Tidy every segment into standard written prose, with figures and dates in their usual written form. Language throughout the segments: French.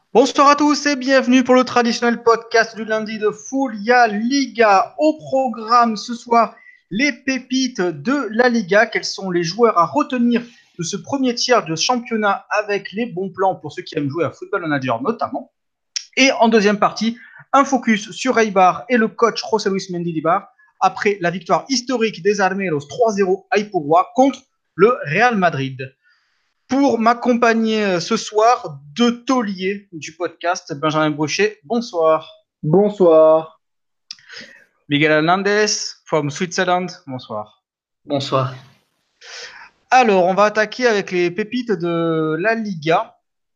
Bonsoir à tous et bienvenue pour le traditionnel podcast du lundi de Fulia Liga. Au programme ce soir, les pépites de la Liga. Quels sont les joueurs à retenir de ce premier tiers de championnat avec les bons plans pour ceux qui aiment jouer à Football Manager notamment. Et en deuxième partie, un focus sur Eibar et le coach José Luis Mendilibar après la victoire historique des Armeros 3-0 à Ipurua contre le Real Madrid. Pour m'accompagner ce soir, deux tauliers du podcast, Benjamin Brochet, bonsoir. Bonsoir. Miguel Hernandez, from Switzerland, bonsoir. Bonsoir. Alors, on va attaquer avec les pépites de la Liga.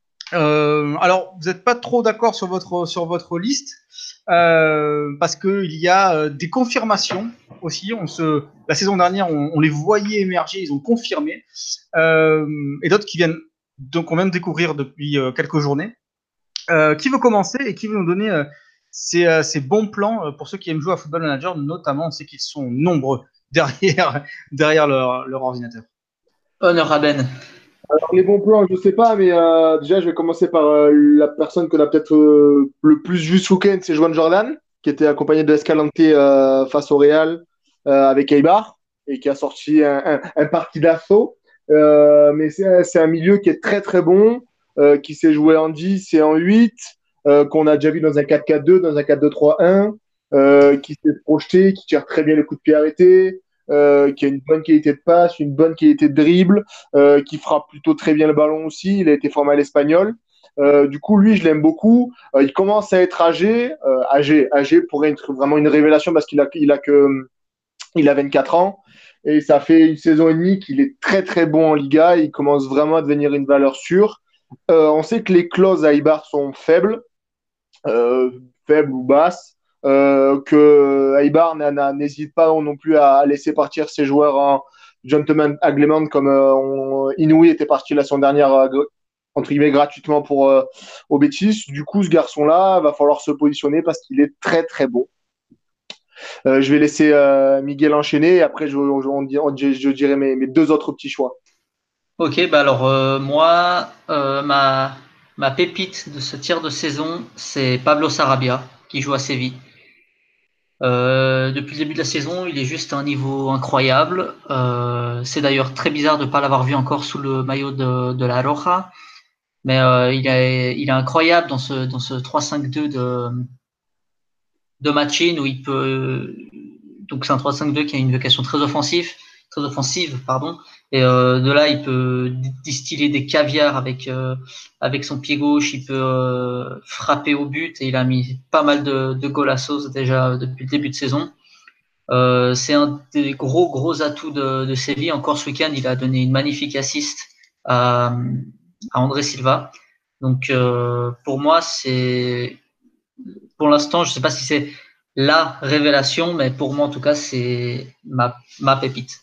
Alors, vous n'êtes pas trop d'accord sur votre liste, parce qu'il y a des confirmations aussi. La saison dernière, on les voyait émerger, ils ont confirmé, et d'autres qui viennent, donc on vient de découvrir depuis quelques journées. Qui veut commencer et qui veut nous donner ses bons plans pour ceux qui aiment jouer à Football Manager, notamment, on sait qu'ils sont nombreux derrière leur ordinateur. Honneur à Ben. Alors, les bons plans, je sais pas, mais déjà, je vais commencer par la personne qu'on a peut-être le plus vu ce week-end, c'est Joan Jordan, qui était accompagné de Escalante face au Real avec Eibar et qui a sorti un parti d'assaut. Mais c'est un milieu qui est très très bon, qui s'est joué en 10 et en 8, qu'on a déjà vu dans un 4-4-2, dans un 4-2-3-1, qui s'est projeté, qui tire très bien le coup de pied arrêté, qui a une bonne qualité de passe, une bonne qualité de dribble, qui frappe plutôt très bien le ballon aussi. Il a été formé à l'Espagnol. Du coup, lui, je l'aime beaucoup. Il commence à être âgé pourrait être vraiment une révélation parce il a 24 ans. Et ça fait une saison et demie qu'il est très très bon en Liga. Il commence vraiment à devenir une valeur sûre. On sait que les clauses à Ibar sont euh, faibles ou basses. Que Eibar n'hésite pas non plus à laisser partir ses joueurs en gentleman agreement comme Inouï était parti la semaine dernière entre guillemets gratuitement pour au Betis. Du coup, ce garçon-là va falloir se positionner parce qu'il est très très bon. Je vais laisser Miguel enchaîner et après je dirai mes deux autres petits choix. Ok, bah alors moi, ma pépite de ce tiers de saison, c'est Pablo Sarabia, qui joue à Séville. Depuis le début de la saison, il est juste à un niveau incroyable. C'est d'ailleurs très bizarre de ne pas l'avoir vu encore sous le maillot de la Roja. Mais il est incroyable dans ce 3-5-2 de Machin où il peut. Donc c'est un 3-5-2 qui a une vocation très offensive, pardon. Et de là, il peut distiller des caviars avec son pied gauche. Il peut frapper au but et il a mis pas mal de goals à sauce déjà depuis le début de saison. C'est un des gros atouts de Séville. Encore ce week-end, il a donné une magnifique assist à André Silva. Donc pour moi, c'est pour l'instant, je ne sais pas si c'est la révélation, mais pour moi en tout cas, c'est ma pépite.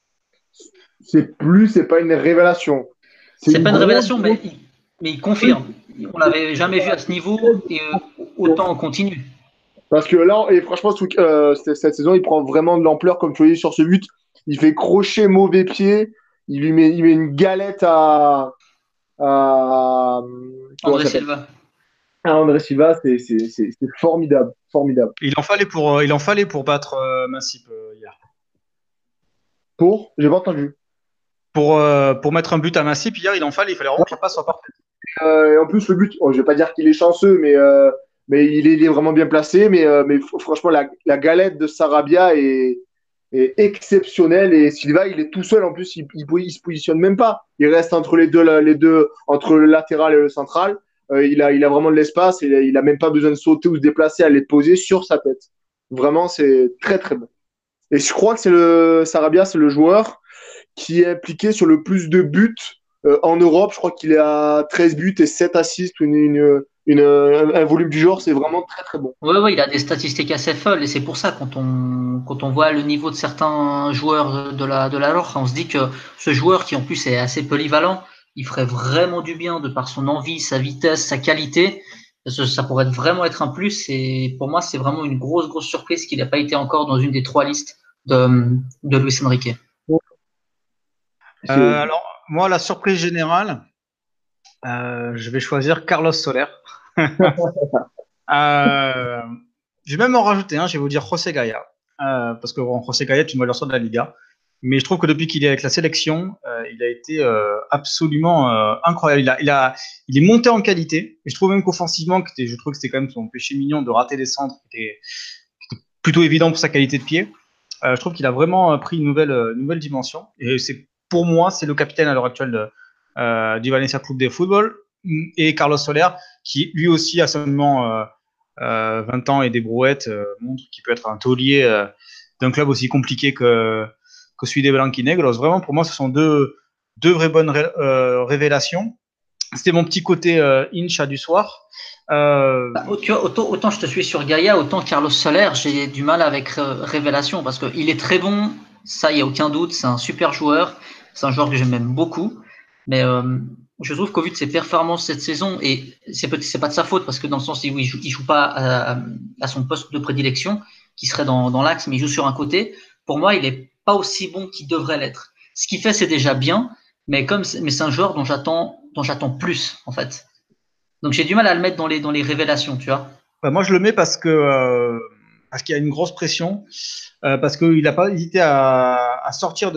C'est pas une révélation. C'est C'est une pas une grosse, révélation, grosse. mais il confirme. On l'avait jamais vu à ce niveau et autant on continue. Parce que là, et franchement, cette saison, il prend vraiment de l'ampleur, comme tu l'as dit sur ce but. Il fait crochet mauvais pied. Il met une galette à comment André ça s'appelle? Silva. À André Silva, c'est formidable, formidable. Il en fallait pour battre Mansip hier. J'ai pas entendu. Pour mettre un but à Mansip hier, il fallait vraiment que la passe soit parfaite. Et en plus, le but, oh, je vais pas dire qu'il est chanceux, mais il est vraiment bien placé. Mais franchement, la galette de Sarabia est exceptionnelle. Et Silva, il est tout seul. En plus, il se positionne même pas. Il reste entre les deux, entre le latéral et le central. Il a vraiment de l'espace. Il a même pas besoin de sauter ou de se déplacer, à les poser sur sa tête. Vraiment, c'est très, très bon. Et je crois que Sarabia, c'est le joueur qui est impliqué sur le plus de buts en Europe. Je crois qu'il est à 13 buts et 7 assists, un volume du genre. C'est vraiment très, très bon. Ouais, il a des statistiques assez folles et c'est pour ça quand on voit le niveau de certains joueurs de la Roja, on se dit que ce joueur qui en plus est assez polyvalent, il ferait vraiment du bien de par son envie, sa vitesse, sa qualité. Ça pourrait vraiment être un plus et pour moi c'est vraiment une grosse surprise qu'il n'a pas été encore dans une des trois listes de Luis Enrique. C'est Alors, moi, la surprise générale, Je vais choisir Carlos Soler. Euh, je vais même en rajouter un, je vais vous dire José Gaya. Parce que bon, José Gaya est une valeur sûre de la Liga. Mais je trouve que depuis qu'il est avec la sélection, il a été absolument incroyable. Il est monté en qualité. Et je trouve même qu'offensivement, je trouve que c'était quand même son péché mignon de rater des centres qui était plutôt évident pour sa qualité de pied. Je trouve qu'il a vraiment pris une nouvelle dimension. Et pour moi, c'est le capitaine à l'heure actuelle du Valencia Club de Football. Et Carlos Soler, qui lui aussi a seulement 20 ans et des brouettes, montre qu'il peut être un taulier d'un club aussi compliqué que celui des Blanquinegros. Vraiment, pour moi, ce sont deux vraies bonnes révélations. C'était mon petit côté Incha du soir. Tu vois, autant je te suis sur Gaïa, autant Carlos Soler, j'ai du mal avec Révélation parce qu'il est très bon, ça, il n'y a aucun doute, c'est un super joueur, c'est un joueur que j'aime même beaucoup, mais je trouve qu'au vu de ses performances cette saison, et c'est pas de sa faute parce que dans le sens où il joue pas à son poste de prédilection, qui serait dans l'axe, mais il joue sur un côté, pour moi, il est pas aussi bon qu'il devrait l'être. Ce qu'il fait, c'est déjà bien, mais c'est un joueur dont j'attends plus, en fait. Donc j'ai du mal à le mettre dans les révélations, tu vois. Moi, je le mets parce qu'il y a une grosse pression, parce qu'il n'a pas hésité à sortir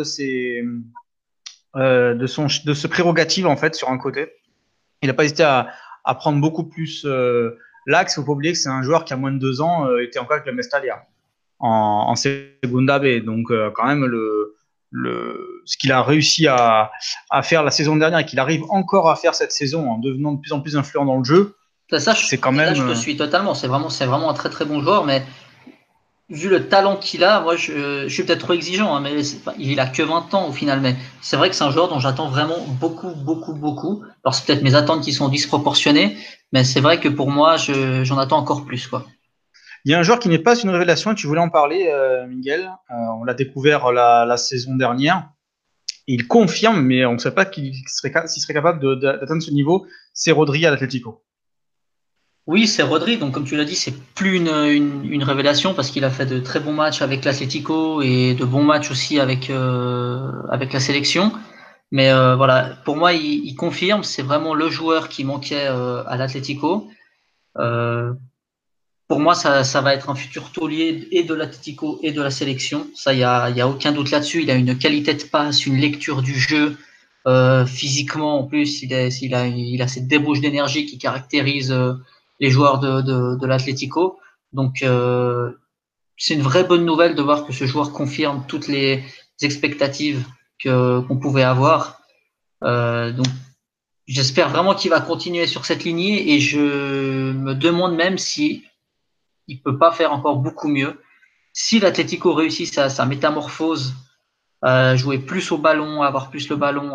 de ce prérogative en fait sur un côté. Il n'a pas hésité à prendre beaucoup plus l'axe. Il ne faut pas oublier que c'est un joueur qui a moins de 2 ans était encore avec le Mestalia en Segunda B. Donc quand même ce qu'il a réussi à faire la saison dernière et qu'il arrive encore à faire cette saison en devenant de plus en plus influent dans le jeu, c'est quand Là, même je te suis totalement. C'est vraiment un très très bon joueur, mais vu le talent qu'il a, moi je suis peut-être trop exigeant, hein, mais il a que 20 ans au final. Mais c'est vrai que c'est un joueur dont j'attends vraiment beaucoup, beaucoup, beaucoup. Alors c'est peut-être mes attentes qui sont disproportionnées, mais c'est vrai que pour moi, j'en attends encore plus, quoi. Il y a un joueur qui n'est pas une révélation et tu voulais en parler, Miguel. On l'a découvert la saison dernière. Il confirme, mais on ne sait pas s'il serait capable d'atteindre ce niveau. C'est Rodri à l'Atlético. Oui, c'est Rodri. Donc, comme tu l'as dit, c'est plus une révélation parce qu'il a fait de très bons matchs avec l'Atlético et de bons matchs aussi avec la sélection. Mais voilà, pour moi, il confirme. C'est vraiment le joueur qui manquait à l'Atlético. Euh, pour moi, ça va être un futur taulier et de l'Atlético et de la sélection. Ça, il y a aucun doute là-dessus. Il a une qualité de passe, une lecture du jeu. Physiquement, en plus, il a cette débauche d'énergie qui caractérise les joueurs de l'Atlético. Donc, c'est une vraie bonne nouvelle de voir que ce joueur confirme toutes les expectatives qu'on pouvait avoir. Donc, j'espère vraiment qu'il va continuer sur cette lignée et je me demande même si il peut pas faire encore beaucoup mieux. Si l'Atlético réussit sa métamorphose, à jouer plus au ballon, à avoir plus le ballon,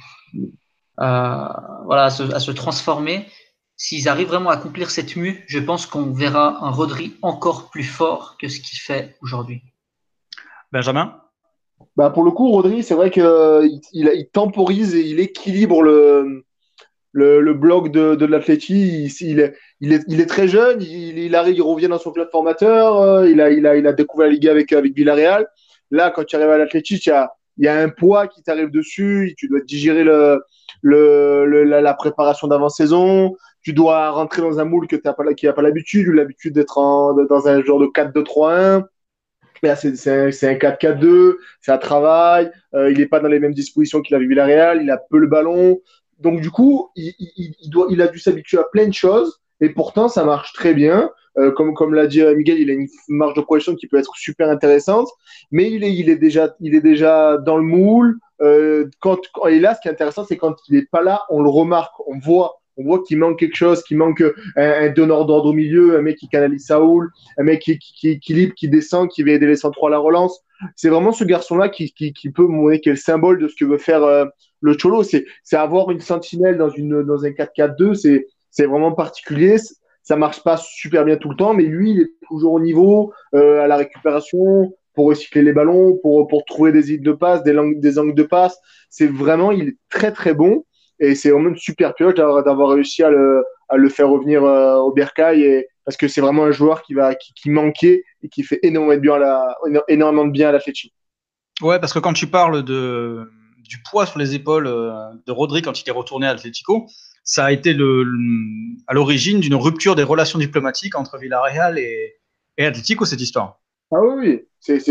voilà, à se transformer, s'ils arrivent vraiment à accomplir cette mue, je pense qu'on verra un Rodri encore plus fort que ce qu'il fait aujourd'hui. Benjamin? Bah, pour le coup, Rodri, c'est vrai qu'il il temporise et il équilibre le bloc de l'Atleti. Il est très jeune, il arrive, il revient dans son club formateur, il a découvert la Liga avec Villarreal. Là, quand tu arrives à l'Atleti, il y a un poids qui t'arrive dessus, tu dois digérer la préparation d'avant-saison, tu dois rentrer dans un moule qui n'a pas l'habitude, ou l'habitude d'être dans un genre de 4-2-3-1. Mais là, c'est un 4-4-2, ça travaille, il n'est pas dans les mêmes dispositions qu'il avait Villarreal, il a peu le ballon. Donc, du coup, il a dû s'habituer à plein de choses, et pourtant, ça marche très bien. Comme l'a dit Miguel, il a une marge de progression qui peut être super intéressante, mais il est déjà dans le moule. Et là, ce qui est intéressant, c'est quand il n'est pas là, on le remarque, on voit qu'il manque quelque chose, qu'il manque un donneur d'ordre au milieu, un mec qui canalise Saoul, un mec qui équilibre, qui descend, qui va aider les centraux à la relance. C'est vraiment ce garçon-là qui peut montrer qu'il est le symbole de ce que veut faire le Cholo. C'est avoir une sentinelle dans un 4-4-2, c'est vraiment particulier. Ça marche pas super bien tout le temps, mais lui, il est toujours au niveau à la récupération, pour recycler les ballons, pour trouver des idées de passe, des angles de passe. C'est vraiment, il est très très bon. Et c'est vraiment une super pioche d'avoir réussi à le faire revenir au Bercail. Parce que c'est vraiment un joueur qui manquait et qui fait énormément de bien à l'Atletico. Ouais, parce que quand tu parles du poids sur les épaules de Rodri quand il est retourné à l'Atlético, ça a été à l'origine d'une rupture des relations diplomatiques entre Villarreal et Atlético, cette histoire. Ah oui,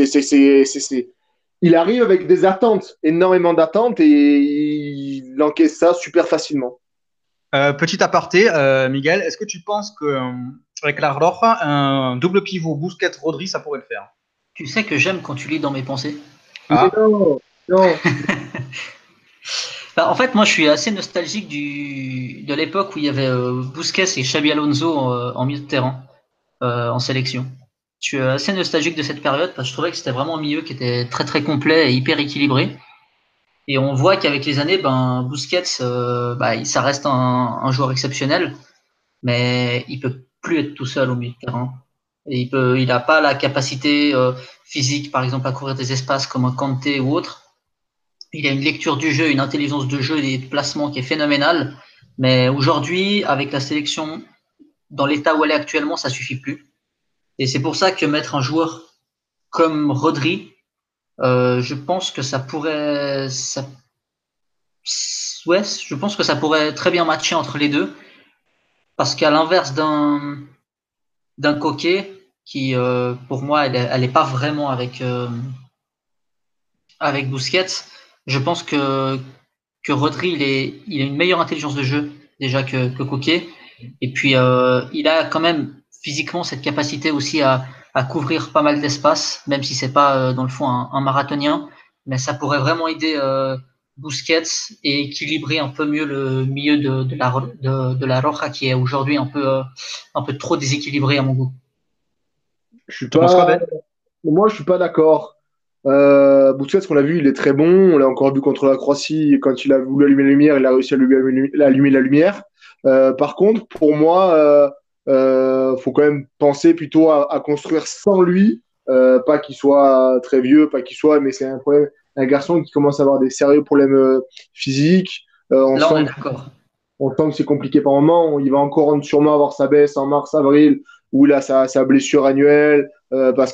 il arrive avec des attentes, énormément d'attentes, et il encaisse ça super facilement. Petit aparté, Miguel, est-ce que tu penses qu'avec la Roja, un double pivot Busquets-Rodri, ça pourrait le faire? Tu sais que j'aime quand tu lis dans mes pensées. Mais non, non. Bah, en fait, moi, je suis assez nostalgique de l'époque où il y avait Busquets et Xabi Alonso en milieu de terrain, en sélection. Je suis assez nostalgique de cette période parce que je trouvais que c'était vraiment un milieu qui était très très complet et hyper équilibré. Et on voit qu'avec les années, ben Busquets, ça reste un joueur exceptionnel, mais il peut plus être tout seul au milieu de terrain. Et il n'a pas la capacité physique, par exemple, à couvrir des espaces comme un Kanté ou autre. Il a une lecture du jeu, une intelligence de jeu et de placement qui est phénoménale. Mais aujourd'hui, avec la sélection dans l'état où elle est actuellement, ça suffit plus. Et c'est pour ça que mettre un joueur comme Rodri, je pense que je pense que ça pourrait très bien matcher entre les deux. Parce qu'à l'inverse d'un Coquet, qui pour moi, elle est pas vraiment avec Busquets, je pense que Rodri, il a une meilleure intelligence de jeu déjà que Coquet. Et puis, il a quand même physiquement cette capacité aussi à couvrir pas mal d'espace, même si c'est pas dans le fond un marathonien. Mais ça pourrait vraiment aider Busquets et équilibrer un peu mieux le milieu de la Roja qui est aujourd'hui un peu trop déséquilibré à mon goût. Je suis T'en penses quoi, pas, Ben? moi, je suis pas d'accord. Busquets, qu'on l'a vu, il est très bon. On l'a encore vu contre la Croatie. Quand il a voulu allumer la lumière, il a réussi à allumer la lumière. Par contre, pour moi, faut quand même penser plutôt à construire sans lui. Pas qu'il soit très vieux, pas qu'il soit, mais c'est un problème. Un garçon qui commence à avoir des sérieux problèmes physiques. Là, on est d'accord. On sent que c'est compliqué par moment. Il va encore sûrement avoir sa baisse en mars, avril, où il a sa blessure annuelle, parce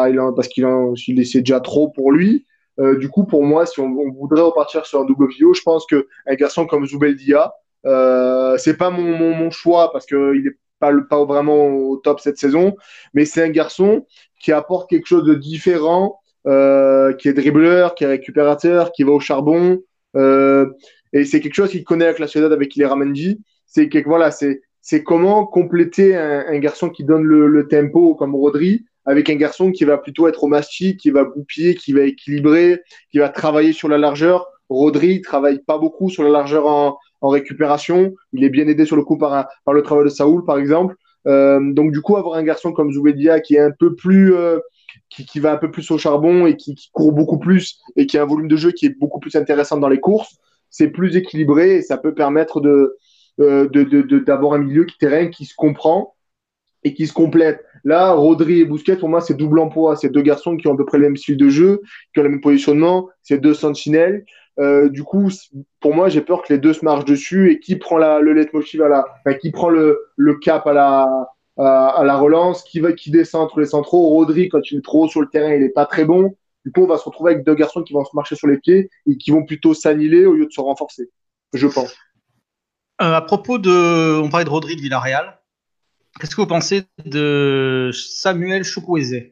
c'est déjà trop pour lui. Du coup, pour moi, si on voudrait repartir sur un double pivot, je pense qu'un garçon comme Zubeldia, c'est pas mon choix parce qu'il est pas vraiment au top cette saison, mais c'est un garçon qui apporte quelque chose de différent, qui est dribbleur, qui est récupérateur, qui va au charbon. Euh, et c'est quelque chose qu'il connaît avec la Sociedad, avec Ilera Mendy. Voilà, c'est comment compléter un garçon qui donne le tempo comme Rodri avec un garçon qui va plutôt être au mastic, qui va goupiller, qui va équilibrer, qui va travailler sur la largeur. Rodri travaille pas beaucoup sur la largeur en récupération. Il est bien aidé sur le coup par le travail de Saoul, par exemple. Donc du coup, avoir un garçon comme Zubeldia qui est un peu plus qui va un peu plus au charbon et qui court beaucoup plus et qui a un volume de jeu qui est beaucoup plus intéressant dans les courses, c'est plus équilibré et ça peut permettre d'avoir un milieu qui terrain qui se comprend et qui se complète. Là, Rodri et Busquets, pour moi, c'est double emploi. C'est deux garçons qui ont à peu près le même style de jeu, qui ont le même positionnement. C'est deux sentinelles. Du coup, pour moi, j'ai peur que les deux se marchent dessus et qui prend le leitmotiv qui prend le cap à la relance, qui descend entre les centraux. Rodri, quand il est trop haut sur le terrain, il n'est pas très bon. Du coup, on va se retrouver avec deux garçons qui vont se marcher sur les pieds et qui vont plutôt s'annihiler au lieu de se renforcer, je pense. À propos on parlait de Rodri de Villarreal. Qu'est-ce que vous pensez de Samuel Chukwueze?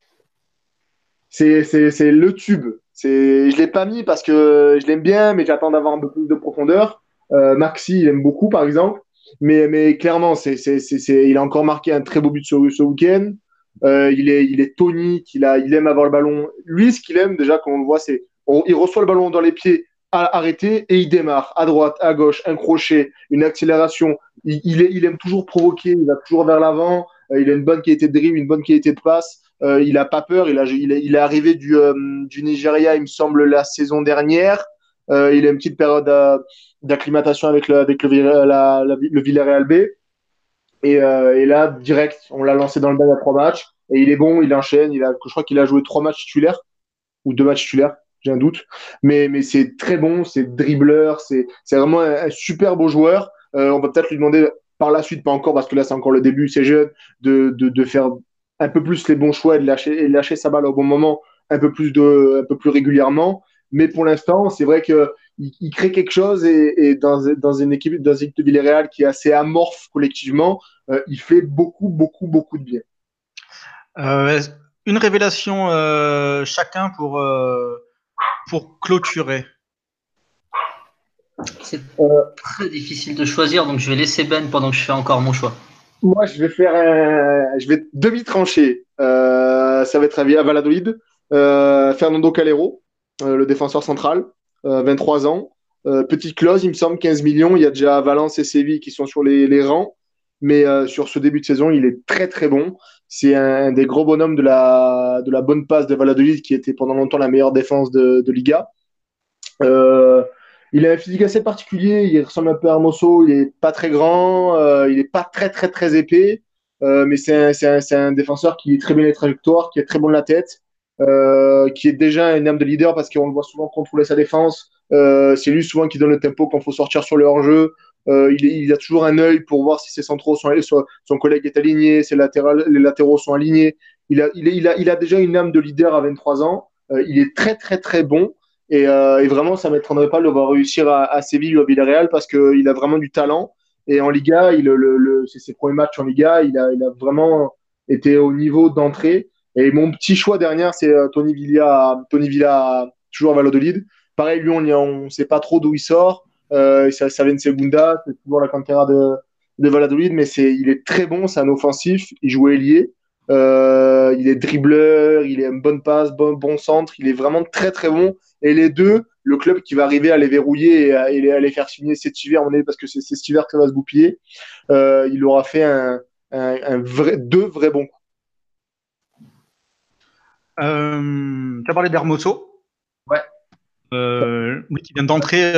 C'est le tube. Je l'ai pas mis parce que je l'aime bien, mais j'attends d'avoir un peu plus de profondeur. Maxi, il aime beaucoup, par exemple. Mais clairement, il a encore marqué un très beau but ce week-end. Il est tonique, il aime avoir le ballon. Lui, ce qu'il aime, déjà, quand on le voit, il reçoit le ballon dans les pieds arrêté et il démarre à droite, à gauche, un crochet, une accélération. Il aime toujours provoquer, il va toujours vers l'avant. Il a une bonne qualité de dribble, une bonne qualité de passe. Il n'a pas peur. Il est arrivé du Nigeria, il me semble, la saison dernière. Il a une petite période d'acclimatation avec le Villarreal B. Et là, direct, on l'a lancé dans le bain à 3 matchs. Et il est bon, il enchaîne. Je crois qu'il a joué 3 matchs titulaires ou 2 matchs titulaires, j'ai un doute. Mais c'est très bon, c'est dribbleur, c'est vraiment un super beau joueur. On va peut-être lui demander par la suite, pas encore parce que là c'est encore le début, c'est jeune, de faire un peu plus les bons choix et de lâcher sa balle au bon moment un peu plus régulièrement. Mais pour l'instant, c'est vrai que il crée quelque chose et dans une équipe de Villarreal qui est assez amorphe collectivement, il fait beaucoup, beaucoup, beaucoup de bien. Euh, une révélation chacun pour clôturer. C'est Euh, très difficile de choisir, donc je vais laisser Ben pendant que je fais encore mon choix. Moi, je vais demi-trancher. Ça va être à Valladolid. Fernando Calero, le défenseur central, 23 ans. Petite clause, il me semble, 15 millions. Il y a déjà Valence et Séville qui sont sur les rangs. Mais sur ce début de saison, il est très très bon. C'est un des gros bonhommes de la bonne passe de Valladolid qui était pendant longtemps la meilleure défense de Liga. Euh, il a un physique assez particulier, il ressemble un peu à Hermoso, il est pas très grand, il est pas très très très épais, mais c'est un défenseur qui est très bien les trajectoires, qui est très bon de la tête, qui est déjà une âme de leader parce qu'on le voit souvent contrôler sa défense. C'est lui souvent qui donne le tempo quand il faut sortir sur le hors-jeu. Il a toujours un œil pour voir si ses centraux son collègue est aligné, les latéraux sont alignés. Il a déjà une âme de leader à 23 ans. Il est très très très bon. Et vraiment, ça ne m'étonnerait pas de le voir réussir à Séville ou à Villarreal parce qu'il a vraiment du talent. Et en Liga, c'est ses premiers matchs en Liga, il a vraiment été au niveau d'entrée. Et mon petit choix dernier, c'est Tony Villa, toujours à Valladolid. Pareil, lui, on ne sait pas trop d'où il sort. Ça vient de Segunda, c'est toujours la cantera de Valladolid, mais il est très bon, c'est un offensif, il joue ailier. Il est dribbleur, il est une bonne passe, bon centre, il est vraiment très très bon. Et les deux, le club qui va arriver à les verrouiller et à les faire signer cet hiver, parce que c'est cet hiver que ça va se goupiller, il aura fait deux vrais bons coups. Tu as parlé d'Hermoso. Ouais. Lui qui vient d'entrer,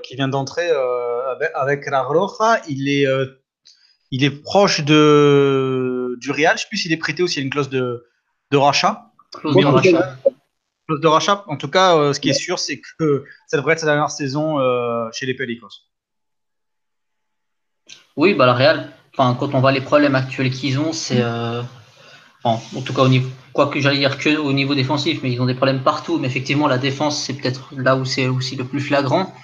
avec la Roja, il est proche du Real. Je sais plus s'il est prêté ou s'il y a une clause de rachat. Clause de rachat. Clause de rachat. En tout cas, ce qui est sûr, c'est que ça devrait être sa dernière saison chez les Pelicos. Oui, bah, le Real, enfin, quand on voit les problèmes actuels qu'ils ont, c'est. En tout cas, au niveau, quoi que j'allais dire que au niveau défensif, mais ils ont des problèmes partout. Mais effectivement, la défense, c'est peut-être là où c'est aussi le plus flagrant.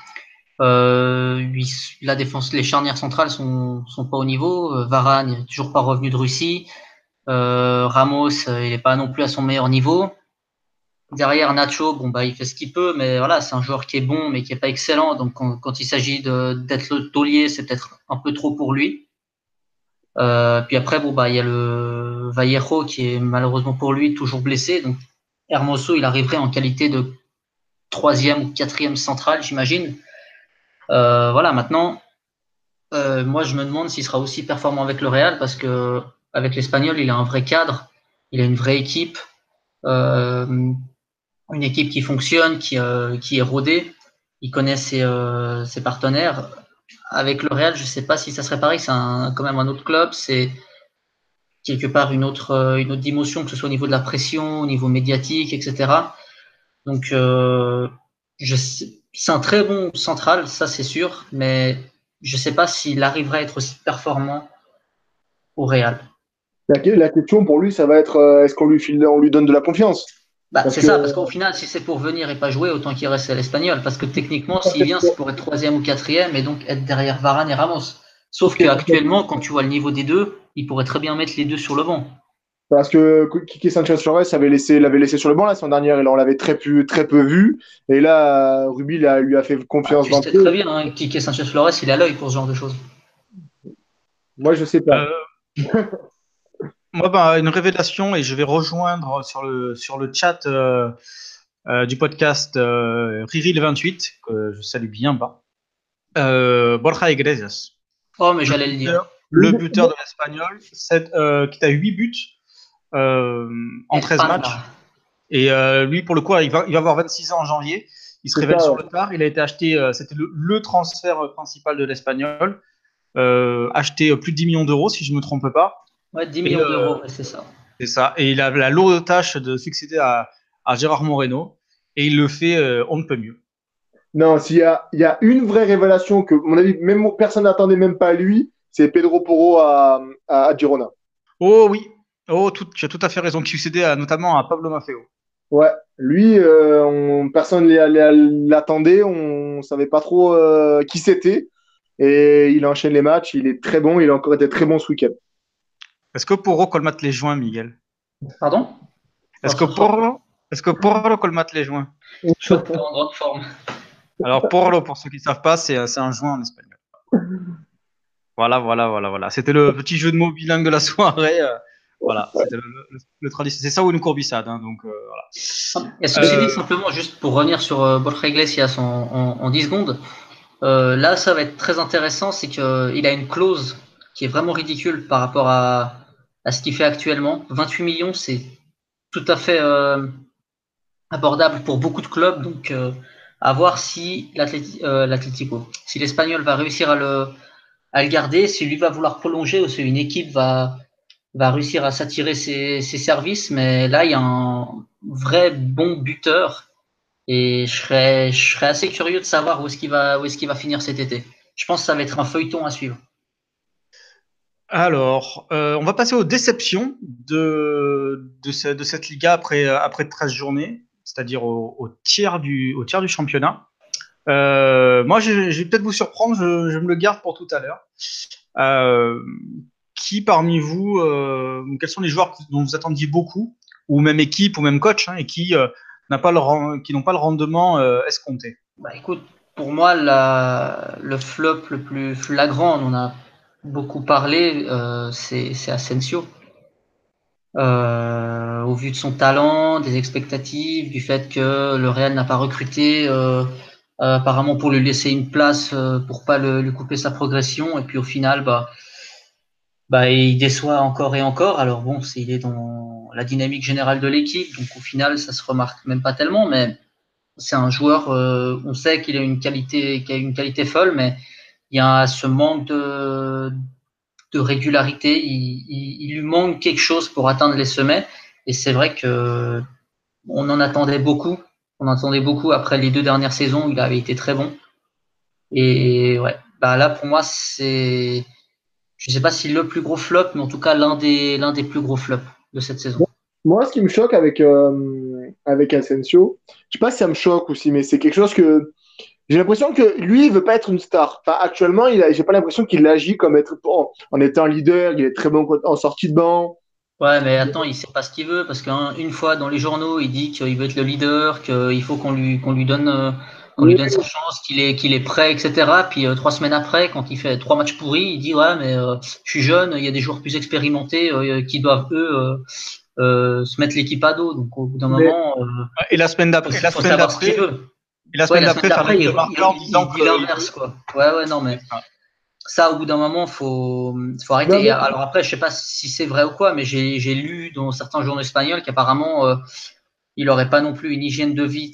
La défense, les charnières centrales sont pas au niveau. Varane n'est toujours pas revenu de Russie. Ramos, il est pas non plus à son meilleur niveau. Derrière Nacho, bon bah il fait ce qu'il peut, mais voilà, c'est un joueur qui est bon, mais qui est pas excellent. Donc quand il s'agit d'être le taulier, c'est peut-être un peu trop pour lui. Puis après, bon bah il y a le Vallejo qui est malheureusement pour lui toujours blessé. Donc Hermoso, il arriverait en qualité de troisième ou quatrième central, j'imagine. Voilà, maintenant, moi je me demande s'il sera aussi performant avec le Real parce que avec l'Espagnol, il a un vrai cadre, il a une vraie équipe. Une équipe qui fonctionne, qui est rodée. Il connaît ses partenaires. Avec le Real, je ne sais pas si ça serait pareil. C'est quand même un autre club. C'est quelque part une autre dimension, que ce soit au niveau de la pression, au niveau médiatique, etc. Donc, c'est un très bon central, ça c'est sûr, mais je ne sais pas s'il arriverait à être aussi performant au Real. La question pour lui, ça va être est-ce on lui donne de la confiance? Bah, Parce c'est que ça, parce qu'au final, si c'est pour venir et pas jouer, autant qu'il reste à l'Espagnol. Parce que techniquement, s'il vient, c'est pour être troisième ou quatrième et donc être derrière Varane et Ramos. Sauf qu'actuellement, quand tu vois le niveau des deux, il pourrait très bien mettre les deux sur le banc. Parce que Quique Sanchez Flores l'avait laissé sur le banc la semaine dernière et là on l'avait très peu vu. Et là, Ruby lui a fait Ah, confiance tu sais d'entrée. très bien, hein, Quique Sanchez Flores, il a l'œil pour ce genre de choses. Moi, je sais pas. Euh, Moi, bah, une révélation, et je vais rejoindre sur le chat du podcast Riri le 28, que je salue bien bas. Borja Iglesias. Oh, mais j'allais le dire. Le buteur de l'Espagnol, qui a 8 buts en 13 matchs. Et lui, pour le coup, il va avoir 26 ans en janvier. Il se révèle sur le tard. Il a été acheté, c'était le transfert principal de l'Espagnol. Acheté plus de 10 millions d'euros, si je ne me trompe pas. Ouais, 10 millions d'euros, c'est ça. C'est ça. Et il a la lourde tâche de succéder à Gérard Moreno. Et il le fait, on ne peut mieux. Non, il y a une vraie révélation que, à mon avis, même personne n'attendait même pas lui, c'est Pedro Porro à Girona. Oh oui. Oh, tu as tout à fait raison. Qui succédait notamment à Pablo Maffeo. Ouais, lui, personne ne l'attendait, on savait pas trop qui c'était. Et il enchaîne les matchs, il est très bon, il a encore été très bon ce week-end. Est-ce que Porro colmate les joints, Miguel? Pardon? Est-ce que Porro, est-ce que Porro colmate les joints? Je suis pas en grande forme. Alors, Porro, pour ceux qui ne savent pas, c'est un joint en espagnol. Voilà. C'était le petit jeu de mots bilingue de la soirée. Voilà, c'était le traditionnel. C'est ça ou une courbissade. Hein, donc, voilà. Et ceci dit, simplement, juste pour revenir sur Borja Iglesias en 10 secondes, là, ça va être très intéressant, c'est qu'il a une clause qui est vraiment ridicule par rapport à ce qu'il fait actuellement. 28 millions, c'est tout à fait abordable pour beaucoup de clubs, donc à voir si l'Atlético, si l'Espagnol va réussir à le garder, si lui va vouloir prolonger ou si une équipe va réussir à s'attirer ses services. Mais là, il y a un vrai bon buteur et je serais assez curieux de savoir où est-ce qu'il va finir cet été. Je pense que ça va être un feuilleton à suivre. Alors, on va passer aux déceptions de cette Liga après 13 journées, c'est-à-dire au tiers du championnat. Moi, je vais peut-être vous surprendre, je me le garde pour tout à l'heure. Qui parmi vous, quels sont les joueurs dont vous attendiez beaucoup, ou même équipe, ou même coach, hein, et qui qui n'ont pas le rendement escompté? Bah, écoute, pour moi, le flop le plus flagrant, on en a beaucoup parlé, c'est Asensio. Au vu de son talent, des expectatives, du fait que le Real n'a pas recruté apparemment pour lui laisser une place pour pas lui couper sa progression, et puis au final, bah il déçoit encore et encore. Alors bon, il est dans la dynamique générale de l'équipe, donc au final, ça se remarque même pas tellement, mais c'est un joueur, on sait qu'il a une qualité folle, mais il y a ce manque de régularité. Il lui manque quelque chose pour atteindre les sommets. Et c'est vrai que on en attendait beaucoup. On en attendait beaucoup après les 2 dernières saisons où il avait été très bon. Et ouais, bah là pour moi c'est, je sais pas si le plus gros flop, mais en tout cas l'un des plus gros flops de cette saison. Moi, ce qui me choque avec Asensio, je sais pas si ça me choque aussi, mais c'est quelque chose que j'ai l'impression que lui, il veut pas être une star. Enfin, actuellement, j'ai pas l'impression qu'il agit comme en étant leader. Il est très bon en sortie de banc. Ouais, mais attends, il sait pas ce qu'il veut parce qu'une fois dans les journaux, il dit qu'il veut être le leader, qu'il faut qu'on lui Oui, donne sa chance, qu'il est prêt, etc. Puis 3 semaines après, quand il fait 3 matchs pourris, il dit ouais, mais je suis jeune, il y a des joueurs plus expérimentés qui doivent eux se mettre l'équipe à dos. Donc au bout d'un mais moment, Et la semaine d'après, il faut savoir ce qu'il veut. et la Ouais, semaine la semaine d'après, faire d'après, le marqueur en disant il dit que l'inverse, quoi. Ouais, ouais, non, mais ça, au bout d'un moment, faut non, arrêter. Et mais alors après, je sais pas si c'est vrai ou quoi, mais j'ai lu dans certains journaux espagnols qu'apparemment, il aurait pas non plus une hygiène de vie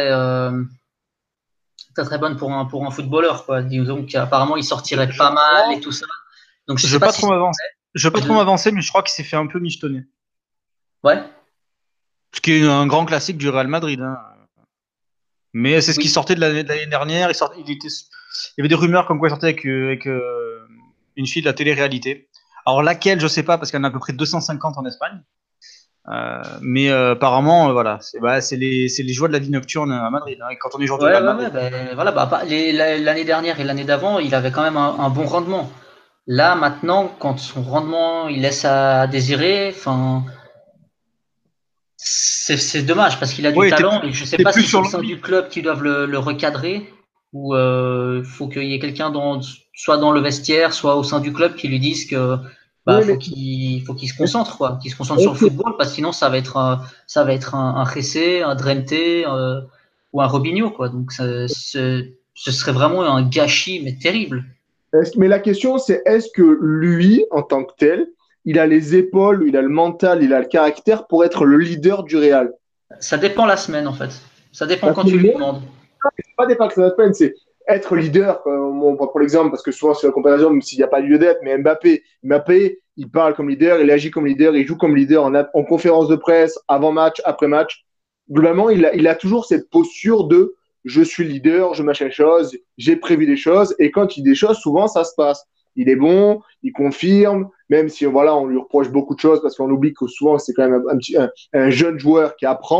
très bonne pour un footballeur, quoi. Disons qu'apparemment, il sortirait je pas mal crois, et tout ça. Donc je je sais veux pas pas si trop m'avancer, je veux pas c'est trop m'avancer, mais je crois qu'il s'est fait un peu michetonner. ouais, Ce qui est un grand classique du Real Madrid, hein. Mais c'est ce qui oui, sortait de l'année dernière. Il y avait des rumeurs comme quoi il sortait avec une fille de la télé-réalité. Alors laquelle, je sais pas, parce qu'il y en a à peu près 250 en Espagne. Mais apparemment, voilà, c'est les joies de la vie nocturne à Madrid, hein. Et quand on est joueur du Real ouais, Madrid. ben voilà, l'année dernière et l'année d'avant, il avait quand même un bon rendement. Là, maintenant, quand son rendement, il laisse à désirer, enfin, c'est dommage parce qu'il a du Oui, talent et je sais t'es pas plus si c'est sur au sein du l'envie. club qu'ils doivent le recadrer ou faut qu'il y ait quelqu'un soit dans le vestiaire, soit au sein du club qui lui dise que bah oui, mais faut qu'il se concentre quoi, qu'il se concentre sur le est-ce que, football parce que sinon ça va être un Jessé, un Drente ou un Robinho quoi. Donc ce serait vraiment un gâchis mais terrible. mais la question, c'est est-ce que lui, en tant que tel, il a les épaules, il a le mental, il a le caractère pour être le leader du Real? Ça dépend la semaine en fait. Ça dépend Parce quand que tu lui moi, demandes. c'est pas des packs à la semaine, c'est être leader. On prend pour l'exemple, parce que souvent c'est la comparaison, même s'il n'y a pas lieu d'être, mais Mbappé, il parle comme leader, il agit comme leader, il joue comme leader en conférence de presse, avant match, après match. Globalement, il a toujours cette posture de je suis leader, je machin chose, j'ai prévu des choses, et quand il dit des choses, souvent ça se passe. Il est bon, il confirme, même si voilà, on lui reproche beaucoup de choses parce qu'on oublie que souvent c'est quand même un jeune joueur qui apprend.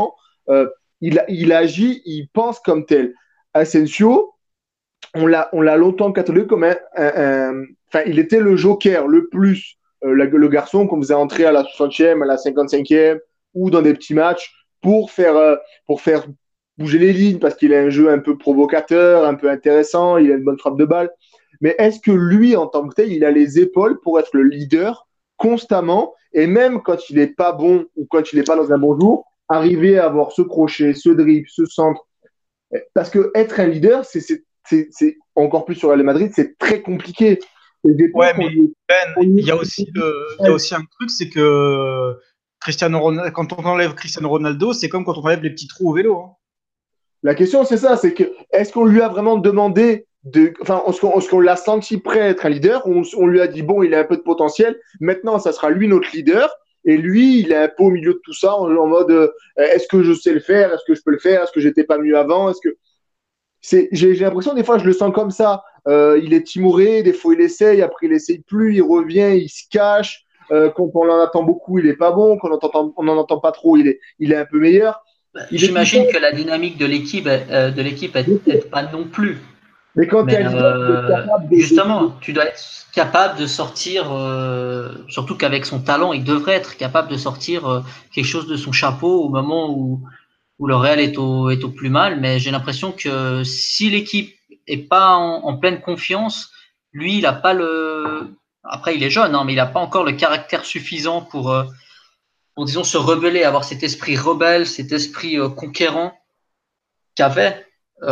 il agit, il pense comme tel. Asensio, on l'a longtemps catalogué comme enfin, il était le joker le plus, le garçon qu'on faisait entrer à la 60e, à la 55e ou dans des petits matchs pour faire bouger les lignes parce qu'il a un jeu un peu provocateur, un peu intéressant, il a une bonne frappe de balle. Mais est-ce que lui, en tant que tel, il a les épaules pour être le leader constamment et même quand il n'est pas bon ou quand il n'est pas dans un bon jour, arriver à avoir ce crochet, ce dribble, ce centre. Parce que être un leader, c'est encore plus sur Real Madrid, c'est très compliqué. Ouais, mais Ben, il y a aussi un truc, c'est que quand on enlève Cristiano Ronaldo, c'est comme quand on enlève les petits trous au vélo. Hein. La question, c'est ça, c'est que est-ce qu'on lui a vraiment demandé enfin, est-ce qu'on l'a senti prêt à être un leader, on lui a dit bon, il a un peu de potentiel, maintenant, ça sera lui notre leader, et lui, il est un peu au milieu de tout ça, en mode est-ce que je sais le faire, est-ce que je peux le faire, est-ce que j'étais pas mieux avant, j'ai l'impression des fois je le sens comme ça. Il est timoré, des fois il essaye, après il essaye plus, il revient, il se cache. Quand on en attend beaucoup, il est pas bon. Quand on en entend pas trop, il est un peu meilleur. J'imagine que la dynamique de l'équipe est pas non plus. Mais quand tu Mais es un leader, tu es capable justement, tu dois être capable de sortir, surtout qu'avec son talent, il devrait être capable de sortir quelque chose de son chapeau au moment où le Real est au plus mal. Mais j'ai l'impression que si l'équipe est pas en pleine confiance, lui, il a pas le. Après, il est jeune, hein, mais il n'a pas encore le caractère suffisant pour disons se rebeller, avoir cet esprit rebelle, cet esprit conquérant qu'avait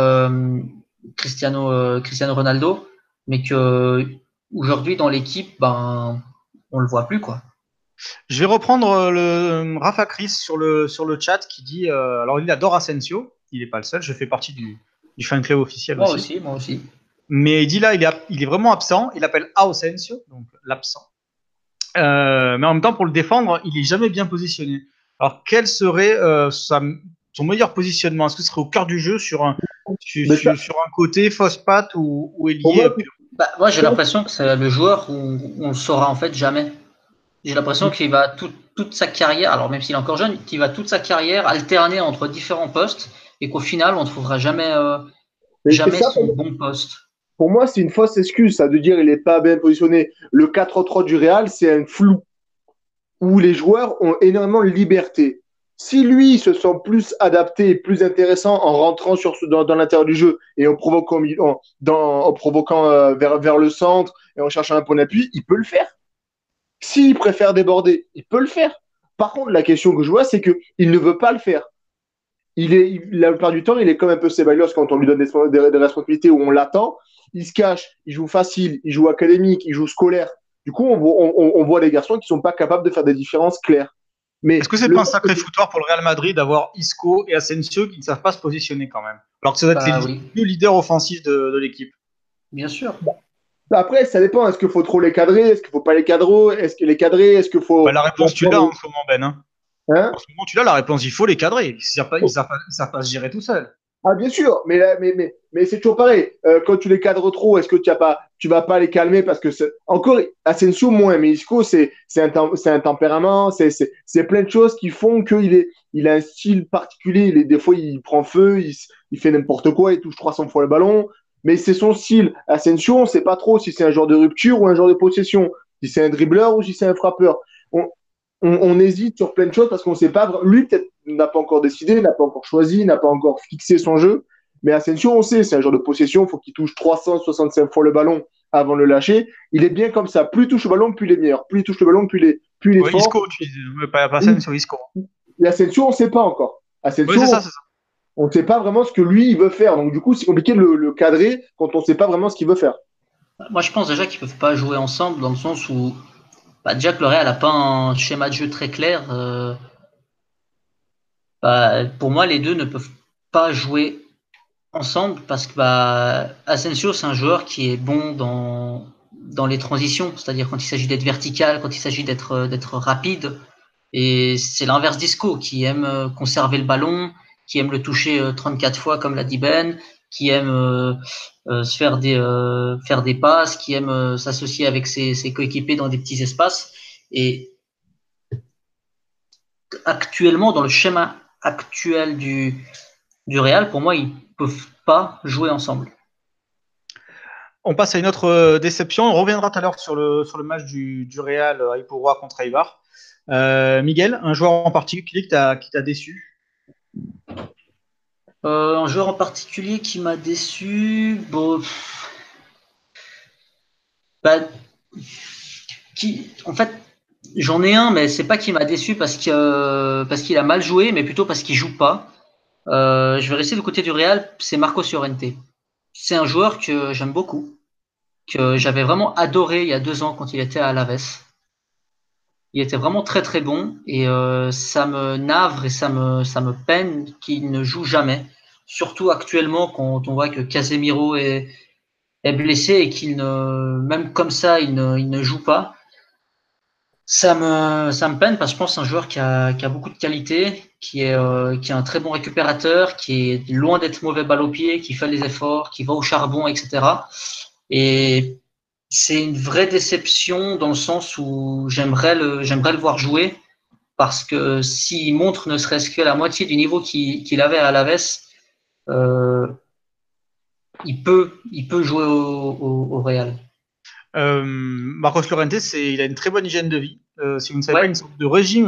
Cristiano Ronaldo, mais que aujourd'hui dans l'équipe, ben on le voit plus quoi. Je vais reprendre le Rafa Chris sur le chat qui dit alors il adore Asensio, il n'est pas le seul, je fais partie du fan club officiel Moi aussi. aussi, moi aussi. Mais il dit là, il est vraiment absent, il appelle Asensio, donc l'absent. Mais en même temps, pour le défendre, il est jamais bien positionné. Alors, quel serait son meilleur positionnement? Est-ce que ce serait au cœur du jeu sur sur un côté fausse patte ou ailier pur? Moi, j'ai l'impression que c'est le joueur où on le saura en fait jamais. J'ai l'impression qu'il va toute sa carrière, alors même s'il est encore jeune, qu'il va toute sa carrière alterner entre différents postes et qu'au final, on ne trouvera jamais ça, son bon poste. pour moi, c'est une fausse excuse, ça, de dire il n'est pas bien positionné. Le 4-3 du Real, c'est un flou où les joueurs ont énormément de liberté. Si lui se sent plus adapté et plus intéressant en rentrant dans l'intérieur du jeu et en provoquant vers le centre et en cherchant un point d'appui, il peut le faire. S'il préfère déborder, il peut le faire. Par contre, la question que je vois, c'est qu'il ne veut pas le faire. La plupart du temps, il est comme un peu Ceballos quand on lui donne des responsabilités où on l'attend. Il se cache, il joue facile, il joue académique, il joue scolaire. Du coup, on voit des garçons qui ne sont pas capables de faire des différences claires. Est-ce que c'est pas un sacré foutoir pour le Real Madrid d'avoir Isco et Asensio qui ne savent pas se positionner quand même? Alors que ça doit être les deux leaders offensifs de l'équipe. Bien sûr. Après, ça dépend. Est-ce qu'il faut trop les cadrer? Est-ce qu'il ne faut pas les cadrer? Est-ce que les cadrer? Est-ce qu'il faut. La réponse, tu l'as en ce moment, Ben. Hein hein en ce moment, tu l'as la réponse. Il faut les cadrer. Ils ne savent pas se gérer tout seuls. Ah, bien sûr, mais c'est toujours pareil. Quand tu les cadres trop, est-ce que tu vas pas les calmer parce que encore Asensio moins, mais Isco c'est un tempérament, c'est plein de choses qui font il a un style particulier. Des fois il prend feu, il fait n'importe quoi, il touche 300 fois le ballon, mais c'est son style. Asensio, on sait pas trop si c'est un joueur de rupture ou un joueur de possession, si c'est un dribbleur ou si c'est un frappeur. On hésite sur plein de choses parce qu'on ne sait pas. Lui, peut-être, n'a pas encore décidé, n'a pas encore choisi, n'a pas encore fixé son jeu. Mais Asensio, on sait, c'est un genre de possession. Il faut qu'il touche 365 fois le ballon avant de le lâcher. Il est bien comme ça. Plus il touche le ballon, plus il est meilleur. Plus il touche le ballon, plus il est fort. Isco, tu dis. Pas Asensio, Isco. Et Asensio, on ne sait pas encore. Asensio, c'est ça. On ne sait pas vraiment ce que lui, il veut faire. Donc, du coup, c'est compliqué de le cadrer quand on ne sait pas vraiment ce qu'il veut faire. Moi, je pense déjà qu'ils ne peuvent pas jouer ensemble dans le sens où déjà que le Real n'a pas un schéma de jeu très clair. Pour moi, les deux ne peuvent pas jouer ensemble parce que Asensio, c'est un joueur qui est bon dans les transitions, c'est-à-dire quand il s'agit d'être vertical, quand il s'agit d'être rapide. Et c'est l'inverse d'Isco, qui aime conserver le ballon, qui aime le toucher 34 fois, comme l'a dit Ben, qui aime se faire des passes, qui aime s'associer avec ses coéquipiers dans des petits espaces. Et actuellement, dans le schéma actuel du Real, pour moi, ils peuvent pas jouer ensemble. On passe à une autre déception. On reviendra tout à l'heure sur le match du Real Aipurua contre Eibar. Miguel, un joueur en particulier qui t'a déçu? Un joueur en particulier qui m'a déçu, bon, bah, en fait, j'en ai un, mais c'est pas qu'il m'a déçu parce qu'il a mal joué, mais plutôt parce qu'il joue pas. Je vais rester du côté du Real, c'est Marcos Llorente. C'est un joueur que j'aime beaucoup, que j'avais vraiment adoré il y a 2 ans quand il était à Alaves. Il était vraiment très très bon et ça me navre et ça me peine qu'il ne joue jamais. Surtout actuellement quand on voit que Casemiro est blessé et qu'il ne, même comme ça, il ne joue pas. Ça me peine parce que je pense que c'est un joueur qui a beaucoup de qualité, qui est un très bon récupérateur, qui est loin d'être mauvais balle au pied, qui fait les efforts, qui va au charbon, etc. Et c'est une vraie déception dans le sens où j'aimerais le voir jouer parce que s'il montre ne serait-ce que la moitié du niveau qu'il avait à Alaves, euh, il peut jouer au Real. Marcos Llorente, il a une très bonne hygiène de vie. Si vous ne savez pas, Ouais, une sorte de régime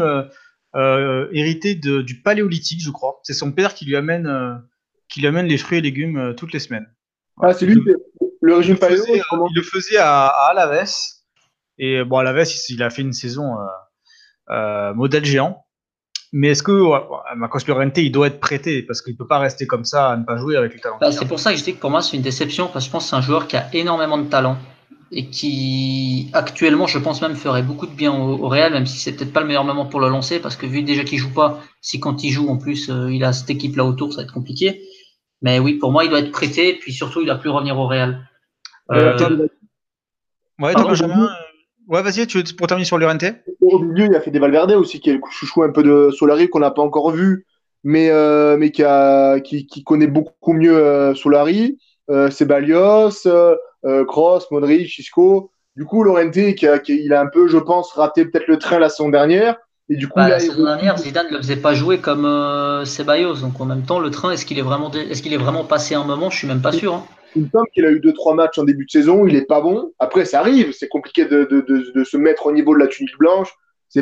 hérité du paléolithique, je crois. C'est son père qui lui amène les fruits et légumes toutes les semaines. Ah, Voilà. c'est lui, le Il régime le paléo, faisait, comment? il le faisait à Alaves. Et bon, Alaves, il a fait une saison modèle géant. Mais est-ce que Marcos Llorente, il doit être prêté parce qu'il ne peut pas rester comme ça à ne pas jouer avec le talent bah, qu'il a. c'est pour ça que je dis que pour moi c'est une déception parce que je pense que c'est un joueur qui a énormément de talent et qui actuellement je pense même ferait beaucoup de bien au Real, même si c'est peut-être pas le meilleur moment pour le lancer parce que vu déjà qu'il joue pas, si quand il joue en plus il a cette équipe là autour, ça va être compliqué. Mais oui, pour moi il doit être prêté, puis surtout il a plus revenir au Real. Il a fait Euh, Ouais, toi, pardon? Benjamin. Ouais, vas-y, pour terminer sur Llorente. au milieu, il a fait des Valverde aussi, qui est le chouchou un peu de Solari qu'on n'a pas encore vu, mais qui connaît beaucoup mieux Solari, Ceballos, Kroos, Modric, Isco. Du coup, Llorente, il a un peu, je pense, raté peut-être le train la saison dernière. Et du coup, Bah, la là, il saison retrouve. dernière, Zidane ne le faisait pas jouer comme Ceballos, donc en même temps le train, est-ce qu'il est vraiment passé un moment? Je suis même pas sûr, hein. Il me semble qu'il a eu deux, trois matchs en début de saison, il est pas bon. Après, ça arrive, c'est compliqué de se mettre au niveau de la tunique blanche.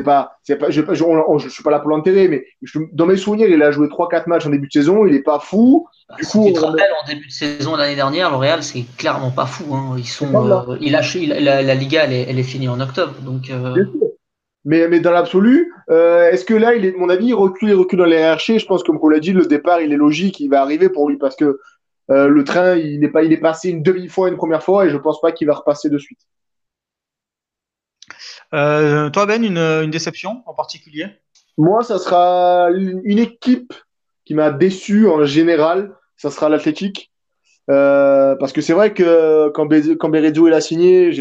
Je suis pas là pour l'enterrer, mais dans mes souvenirs, il a joué trois, quatre matchs en début de saison, il est pas fou. Bah, Du si coup, tu te rappelles, en début de saison l'année dernière, l'Oréal, c'est clairement pas fou, hein. c'est pas là. La Liga, elle est finie en octobre. Donc, Bien sûr. Mais dans l'absolu, est-ce que là, mon avis, il recule dans les hiérarchies. Je pense, comme on l'a dit, le départ, il est logique, il va arriver pour lui parce que le train, il est passé une demi-fois, une première fois, et je pense pas qu'il va repasser de suite. Toi, Ben, une déception en particulier? Moi, ça sera une équipe qui m'a déçu en général. Ça sera l'Athletic. Parce que c'est vrai que quand Berezo il a signé,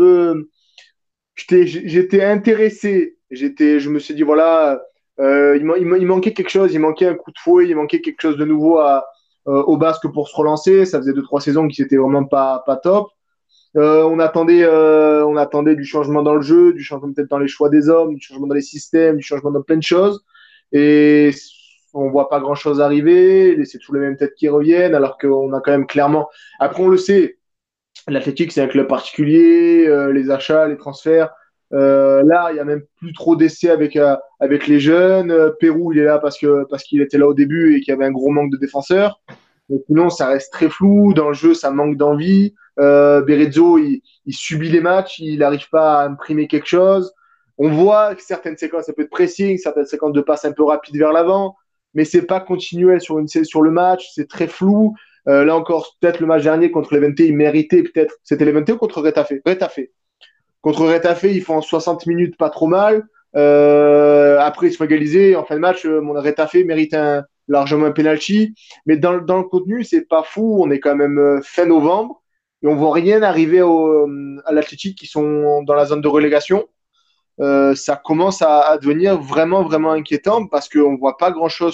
j'étais intéressé. Je me suis dit, voilà, il manquait quelque chose. Il manquait un coup de fouet. Il manquait quelque chose de nouveau au Basque pour se relancer. Ça faisait deux, trois saisons qui n'étaient vraiment pas top. On attendait du changement dans le jeu, du changement peut-être dans les choix des hommes, du changement dans les systèmes, du changement dans plein de choses. Et on voit pas grand-chose arriver. C'est toujours les mêmes têtes qui reviennent, alors qu'on a quand même clairement. Après, on le sait, l'Athletic, c'est un club particulier, les achats, les transferts. Là, il y a même plus trop d'essais avec les jeunes. Pérou, il est là parce qu'il était là au début et qu'il y avait un gros manque de défenseurs. Mais sinon, ça reste très flou. Dans le jeu, ça manque d'envie. Berizzo, il subit les matchs, il n'arrive pas à imprimer quelque chose. On voit que certaines séquences, ça peut être pressing, certaines séquences de passe un peu rapides vers l'avant, mais c'est pas continuel sur le match, c'est très flou. Là encore, peut-être le match dernier contre l'Eventé, il méritait peut-être. C'était l'Eventé ou contre Retafe? Retafe. Contre Retafe, ils font en 60 minutes pas trop mal. Après, ils se font égaliser. En fin de match, mon Retafe mérite largement un penalty. Mais dans le contenu, c'est pas fou. On est quand même fin novembre et on voit rien arriver à l'Athletic qui sont dans la zone de relégation. Ça commence à devenir vraiment, vraiment inquiétant parce qu'on ne voit pas grand-chose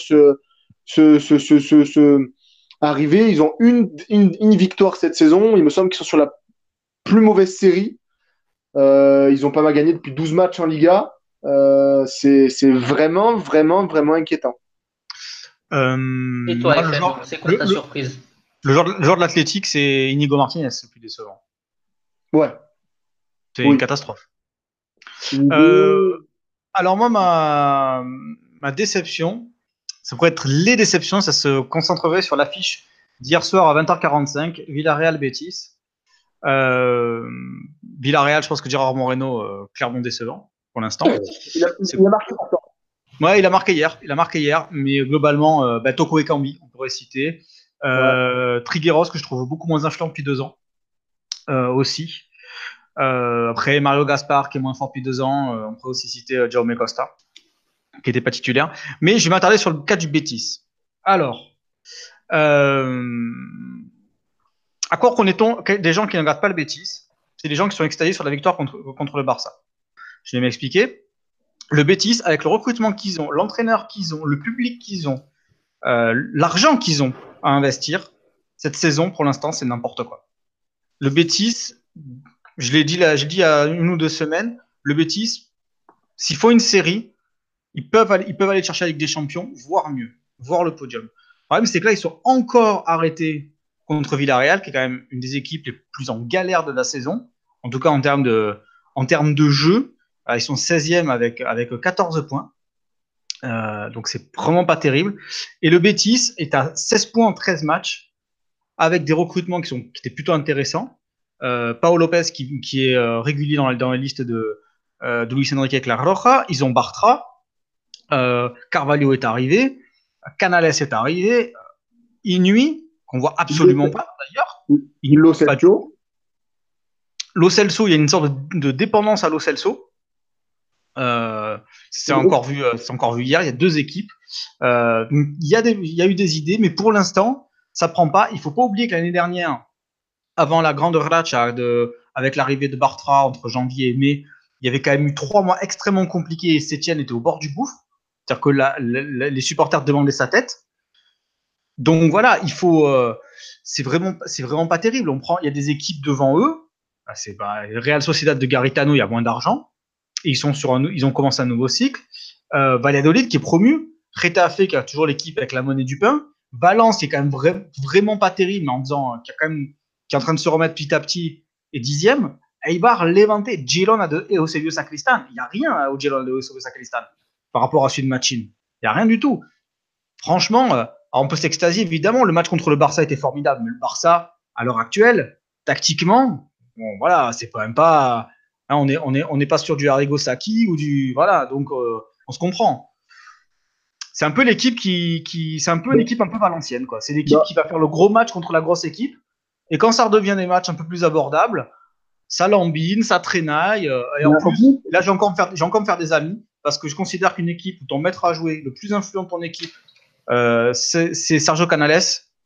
arriver. Ils ont une victoire cette saison. Il me semble qu'ils sont sur la plus mauvaise série. Ils n'ont pas mal gagné depuis 12 matchs en Liga. C'est vraiment, vraiment, vraiment inquiétant. Et toi, Moi, FN, c'est quoi ta surprise? le joueur de l'Athletic, c'est Inigo Martinez, c'est le plus décevant. Ouais, C'est une oui. catastrophe. Euh, Inigo, alors moi, ma déception, ça pourrait être les déceptions, ça se concentrerait sur l'affiche d'hier soir à 20h45, Villarreal-Betis. Euh, Villarreal, je pense que Gérard Moreno, clairement décevant pour l'instant. il a marqué pourtant. Ouais, il a marqué hier. Il a marqué hier, mais globalement, Toko Ekambi, on pourrait citer. Ouais. Trigueros, que je trouve beaucoup moins influent depuis 2 ans, aussi. Après, Mario Gaspar, qui est moins fort depuis 2 ans. On pourrait aussi citer Jaume Costa, qui n'était pas titulaire. Mais je vais m'attarder sur le cas du Betis. Alors, euh, à quoi reconnaît-on des gens qui ne regardent pas le Betis? C'est des gens qui sont extasiés sur la victoire contre le Barça. Je vais m'expliquer. Le Betis, avec le recrutement qu'ils ont, l'entraîneur qu'ils ont, le public qu'ils ont, l'argent qu'ils ont à investir, cette saison, pour l'instant, c'est n'importe quoi. Le Betis, je l'ai dit là, j'ai dit il y a 1 ou 2 semaines, le Betis, s'il faut une série, ils peuvent aller chercher la Ligue des Champions, voire mieux, voire le podium. Le problème, c'est que là, ils sont encore arrêtés contre Villarreal, qui est quand même une des équipes les plus en galère de la saison, en tout cas en termes de jeu. Ils sont 16e avec 14 points. Donc c'est vraiment pas terrible. Et le Betis est à 16 points en 13 matchs, avec des recrutements qui étaient plutôt intéressants. Pau Lopez qui est régulier dans la liste de Luis Enrique avec la Roja. Ils ont Bartra. Carvalho est arrivé. Canales est arrivé. Inui, qu'on voit absolument pas d'ailleurs. Lo Celso. Lo Celso, il y a une sorte de dépendance à Lo Celso. C'est encore vu hier. Il y a 2 équipes. Donc il y a eu des idées, mais pour l'instant, ça prend pas. Il faut pas oublier que l'année dernière, avant la grande racha avec l'arrivée de Bartra entre janvier et mai, il y avait quand même eu 3 mois extrêmement compliqués et Sétienne était au bord du gouffre. C'est-à-dire que les supporters demandaient sa tête. Donc voilà, c'est vraiment pas terrible. Il y a des équipes devant eux. C'est Real Sociedad de Garitano, il y a moins d'argent. Et ils ont commencé un nouveau cycle. Valladolid qui est promu. Retafe qui a toujours l'équipe avec la monnaie du pain. Valence qui est quand même vraiment pas terrible, mais en disant qui est en train de se remettre petit à petit et 10e. Eibar, Levante, Girona de Eusebio Sacristan. Il n'y a rien au Girona de Eusebio Sacristan par rapport à celui de Machin. Il n'y a rien du tout. Franchement, on peut s'extasier évidemment. Le match contre le Barça était formidable, mais le Barça, à l'heure actuelle, tactiquement, bon, voilà, c'est quand même pas. Hein, on n'est pas sur du Arrigo Sacchi ou du. Voilà, donc on se comprend. C'est un peu l'équipe c'est un peu l'équipe un peu valencienne, quoi. C'est l'équipe qui va faire le gros match contre la grosse équipe. Et quand ça redevient des matchs un peu plus abordables, ça lambine, ça traînaille. Et en plus, là, j'ai encore me faire des amis parce que je considère qu'une équipe où ton maître à jouer, le plus influent de ton équipe, c'est Sergio Canales.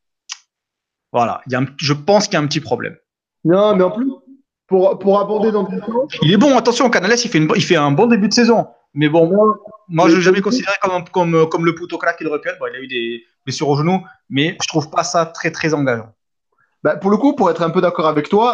Voilà, je pense qu'il y a un petit problème. Non, mais en plus, pour aborder dans le temps. Il est bon, attention, Canales, il fait un bon début de saison. Mais bon, moi, je l'ai jamais considéré comme le puto crack qu'il aurait pu être. Bon, il a eu des blessures au genou, mais je trouve pas ça très, très engageant. Bah, pour le coup, pour être un peu d'accord avec toi,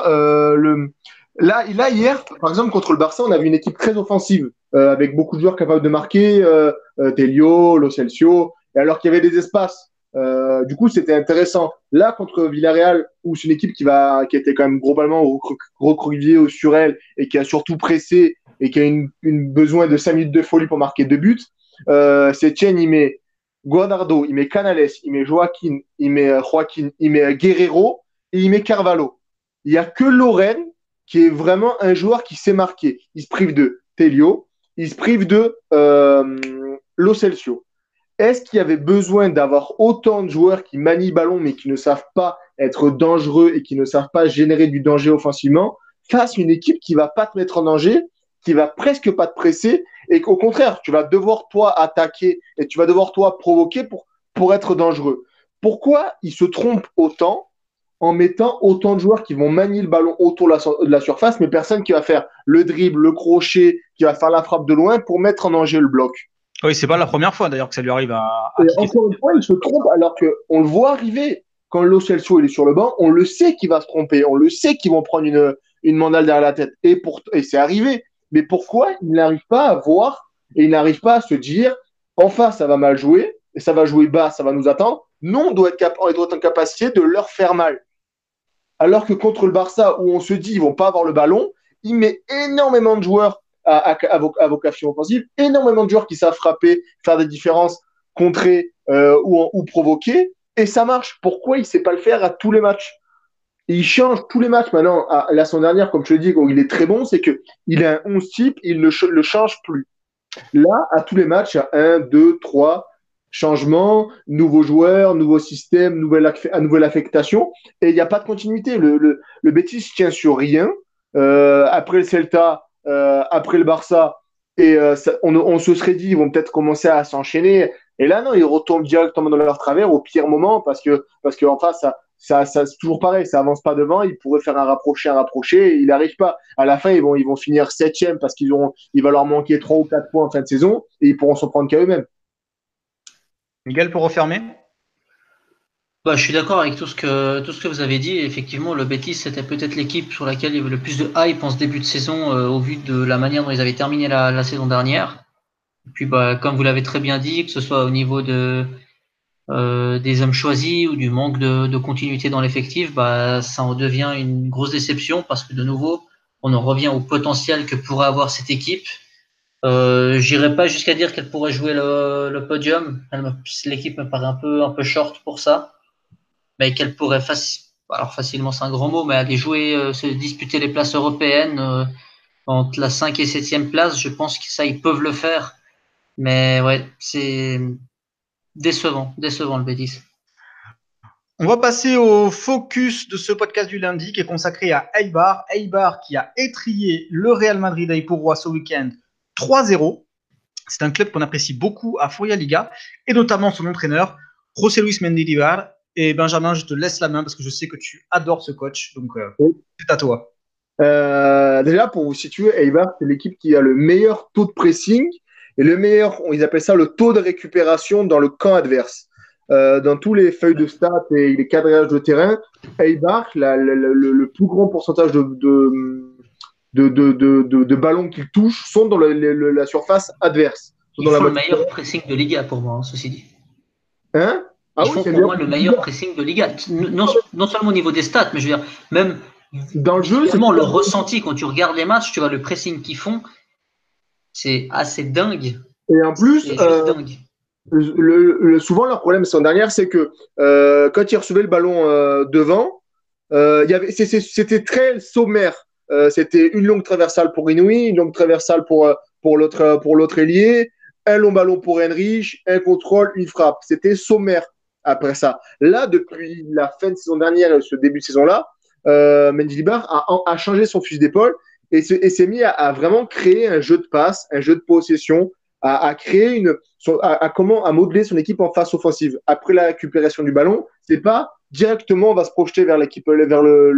là, hier, par exemple, contre le Barça, on avait une équipe très offensive, avec beaucoup de joueurs capables de marquer, Telio, Lo Celso, et alors qu'il y avait des espaces. Du coup, c'était intéressant. Là, contre Villarreal, où c'est une équipe qui était quand même globalement recroquevillée sur elle et qui a surtout pressé et qui a une besoin de 5 minutes de folie pour marquer 2 buts, Setien, il met Guardado, il met Canales, il met Joaquin, il met Guerrero et il met Carvalho. Il n'y a que Loren qui est vraiment un joueur qui s'est marqué. Il se prive de Telio, il se prive de Lo Celso. Est-ce qu'il y avait besoin d'avoir autant de joueurs qui manient le ballon mais qui ne savent pas être dangereux et qui ne savent pas générer du danger offensivement face à une équipe qui ne va pas te mettre en danger, qui va presque pas te presser et qu'au contraire, tu vas devoir toi attaquer et tu vas devoir toi provoquer pour être dangereux. Pourquoi ils se trompent autant en mettant autant de joueurs qui vont manier le ballon autour de la surface, mais personne qui va faire le dribble, le crochet, qui va faire la frappe de loin pour mettre en danger le bloc? Oui, c'est pas la première fois d'ailleurs que ça lui arrive à encore une fois, il se trompe alors qu'on le voit arriver. Quand Lo Celso il est sur le banc, on le sait qu'il va se tromper, on le sait qu'ils vont prendre une mandale derrière la tête. Et c'est arrivé. Mais pourquoi il n'arrive pas à voir et il n'arrive pas à se dire, en face, ça va mal jouer, et ça va jouer bas, ça va nous attendre. Nous, on doit être en capacité de leur faire mal. Alors que contre le Barça, où on se dit ils vont pas avoir le ballon, il met énormément de joueurs à vocation offensive, énormément de joueurs qui savent frapper, faire des différences, contrer ou provoquer, et ça marche. Pourquoi il ne sait pas le faire à tous les matchs? Et il change tous les matchs maintenant. La semaine dernière, comme je te dis, où il est très bon, c'est qu'il a un 11 type, il ne le change plus. Là, à tous les matchs, il y a 1, 2, 3 changements, nouveaux joueurs, nouveau système, nouvelle affectation, et il n'y a pas de continuité. Le Betis tient sur rien. Après le Celta, après le Barça, et on se serait dit, ils vont peut-être commencer à s'enchaîner. Et là, non, ils retombent directement dans leur travers au pire moment parce que en face, c'est toujours pareil, ça avance pas devant. Ils pourraient faire un rapproché, et ils n'arrivent pas. À la fin, ils vont finir septième parce il va leur manquer 3 ou 4 points en fin de saison et ils pourront s'en prendre qu'à eux-mêmes. Miguel, pour refermer? Bah, je suis d'accord avec tout ce que vous avez dit. Effectivement, le Betis, c'était peut-être l'équipe sur laquelle il y avait le plus de hype en ce début de saison, au vu de la manière dont ils avaient terminé la saison dernière. Et puis, bah, comme vous l'avez très bien dit, que ce soit au niveau des hommes choisis ou du manque de continuité dans l'effectif, bah, ça en devient une grosse déception parce que de nouveau, on en revient au potentiel que pourrait avoir cette équipe. J'irai pas jusqu'à dire qu'elle pourrait jouer le podium. L'équipe me paraît un peu short pour ça, mais qu'elle pourrait alors facilement c'est un grand mot, mais aller jouer, se disputer les places européennes entre la 5 et 7e place, je pense que ça ils peuvent le faire. Mais ouais, c'est décevant le Betis. On va passer au focus de ce podcast du lundi qui est consacré à Eibar. Eibar qui a étrié le Real Madrid à Ipurua ce week-end 3-0. C'est un club qu'on apprécie beaucoup à Furia Liga et notamment son entraîneur, José Luis Mendilibar. Et Benjamin, je te laisse la main parce que je sais que tu adores ce coach. Donc, c'est à toi. Déjà, pour vous situer, Eibar, c'est l'équipe qui a le meilleur taux de pressing et le meilleur, ils appellent ça le taux de récupération dans le camp adverse. Dans tous les feuilles de stats et les quadrillages de terrain, Eibar, le plus grand pourcentage de ballons qu'ils touchent sont dans la surface adverse. Ils font le meilleur pressing de Liga pour moi, ceci dit. Hein? Ils font pour moi le meilleur pressing de Liga. Non seulement au niveau des stats, mais je veux dire, même dans le jeu, vraiment le ressenti quand tu regardes les matchs, tu vois le pressing qu'ils font, c'est assez dingue. Et en plus, dingue. Souvent leur problème cette dernière, c'est que quand ils recevaient le ballon devant, c'était très sommaire. C'était une longue traversale pour Inouï, une longue traversale pour l'autre ailier, un long ballon pour Henrich, un contrôle, une frappe. C'était sommaire après ça. Là, depuis la fin de saison dernière et ce début de saison-là, Mendilibar a changé son fusil d'épaule et s'est mis à vraiment créer un jeu de passe, un jeu de possession, à créer à modeler son équipe en phase offensive. Après la récupération du ballon, c'est pas directement on va se projeter vers l'équipe, vers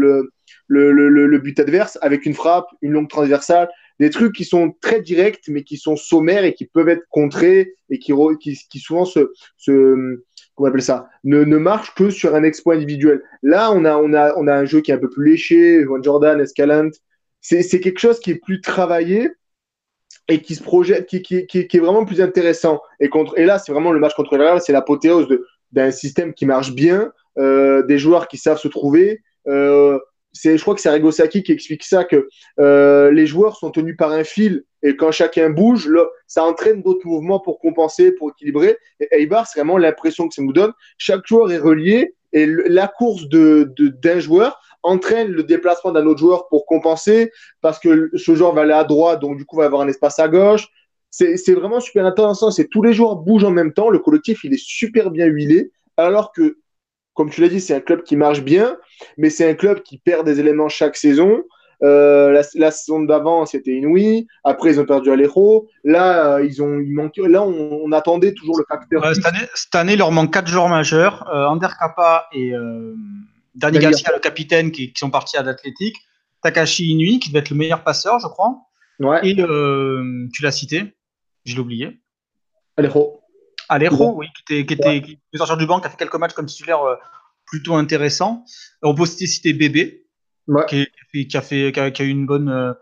le but adverse avec une frappe, une longue transversale, des trucs qui sont très directs mais qui sont sommaires et qui peuvent être contrés et qui souvent comment on appelle ça, ne marche que sur un exploit individuel. Là, on a un jeu qui est un peu plus léché, Juan Jordan, Escalante. C'est quelque chose qui est plus travaillé et qui se projette, qui est vraiment plus intéressant. Et là, c'est vraiment le match contre le Real, c'est l'apothéose d'un système qui marche bien, des joueurs qui savent se trouver. Je crois que c'est Arrigo Sacchi qui explique ça, que les joueurs sont tenus par un fil et quand chacun bouge, là, ça entraîne d'autres mouvements pour compenser, pour équilibrer. Et Eibar, c'est vraiment l'impression que ça nous donne. Chaque joueur est relié et la course d'un joueur entraîne le déplacement d'un autre joueur pour compenser parce que ce joueur va aller à droite, donc du coup va avoir un espace à gauche. C'est vraiment super intéressant. C'est tous les joueurs bougent en même temps. Le collectif, il est super bien huilé. Alors que, comme tu l'as dit, c'est un club qui marche bien, mais c'est un club qui perd des éléments chaque saison. La saison d'avant, c'était Inouï. Après, ils ont perdu Alejo. Là, il manquait. Là, on attendait toujours le facteur. Cette année, il leur manque 4 joueurs majeurs. Ander Kappa et Dani Garcia, le capitaine, qui sont partis à l'Athletic. Takashi Inui, qui devait être le meilleur passeur, je crois. Ouais. Et tu l'as cité, je l'ai oublié. Alejo, oui, qui est sorti du banc, qui a fait quelques matchs comme titulaire plutôt intéressants. On peut aussi citer Bébé, qui a eu une bonne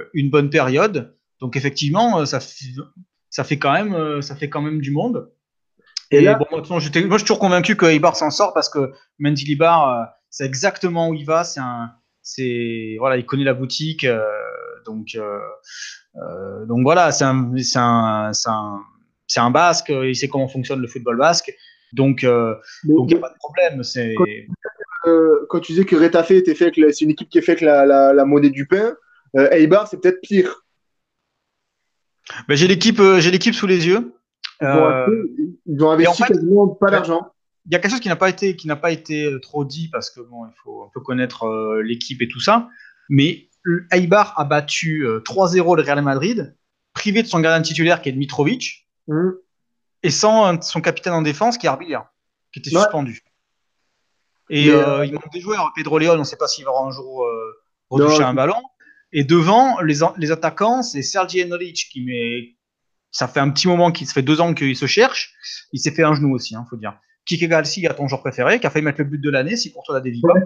période. Donc effectivement, ça fait quand même du monde. Et là, bon, moi, je suis toujours convaincu que Eibar s'en sort parce que Mendilibar, c'est exactement où il va. Voilà, il connaît la boutique. Donc voilà, c'est un Basque. Il sait comment fonctionne le football basque. Donc, il n'y a pas de problème. Quand tu disais que Retafe était fait c'est une équipe qui est faite avec la monnaie du pain, Eibar, c'est peut-être pire. Ben, j'ai l'équipe sous les yeux. Ils ont investi quasiment pas d'argent. Il y a quelque chose qui n'a pas été trop dit parce que bon, il faut un peu connaître l'équipe et tout ça. Mais Eibar a battu 3-0 le Real Madrid, privé de son gardien titulaire qui est Mitrovic, et sans son capitaine en défense qui est Arbilia, qui était suspendu. Et il manque des joueurs. Pedro León, on ne sait pas s'il va un jour retoucher un ballon. Et devant, les attaquants, c'est Sergi Enolic ça fait un petit moment ça fait 2 ans qu'il se cherche. Il s'est fait un genou aussi, faut dire. Kike Galsi, ton joueur préféré, qui a failli mettre le but de l'année, si pour toi la dévie pas.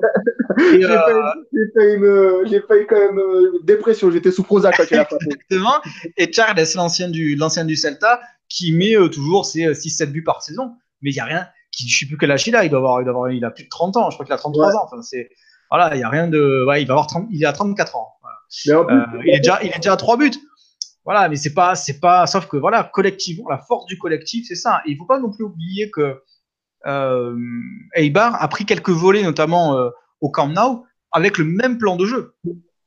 J'ai failli quand même dépression, j'étais sous Prozac quand il a passé. Exactement. Et Charles, l'ancien du Celta, qui met toujours ses 6-7 buts par saison. Mais il n'y a rien. Je ne sais plus quel âge il a. Il a plus de 30 ans. Je crois qu'il a 33 ans. Enfin, voilà, il n'y a rien de. Ouais, il est à 34 ans. Voilà. Il est déjà à 3 buts. Voilà, mais c'est pas, sauf que voilà, collectivement, la force du collectif, c'est ça. Et il ne faut pas non plus oublier que Eibar a pris quelques volets, notamment au Camp Nou, avec le même plan de jeu.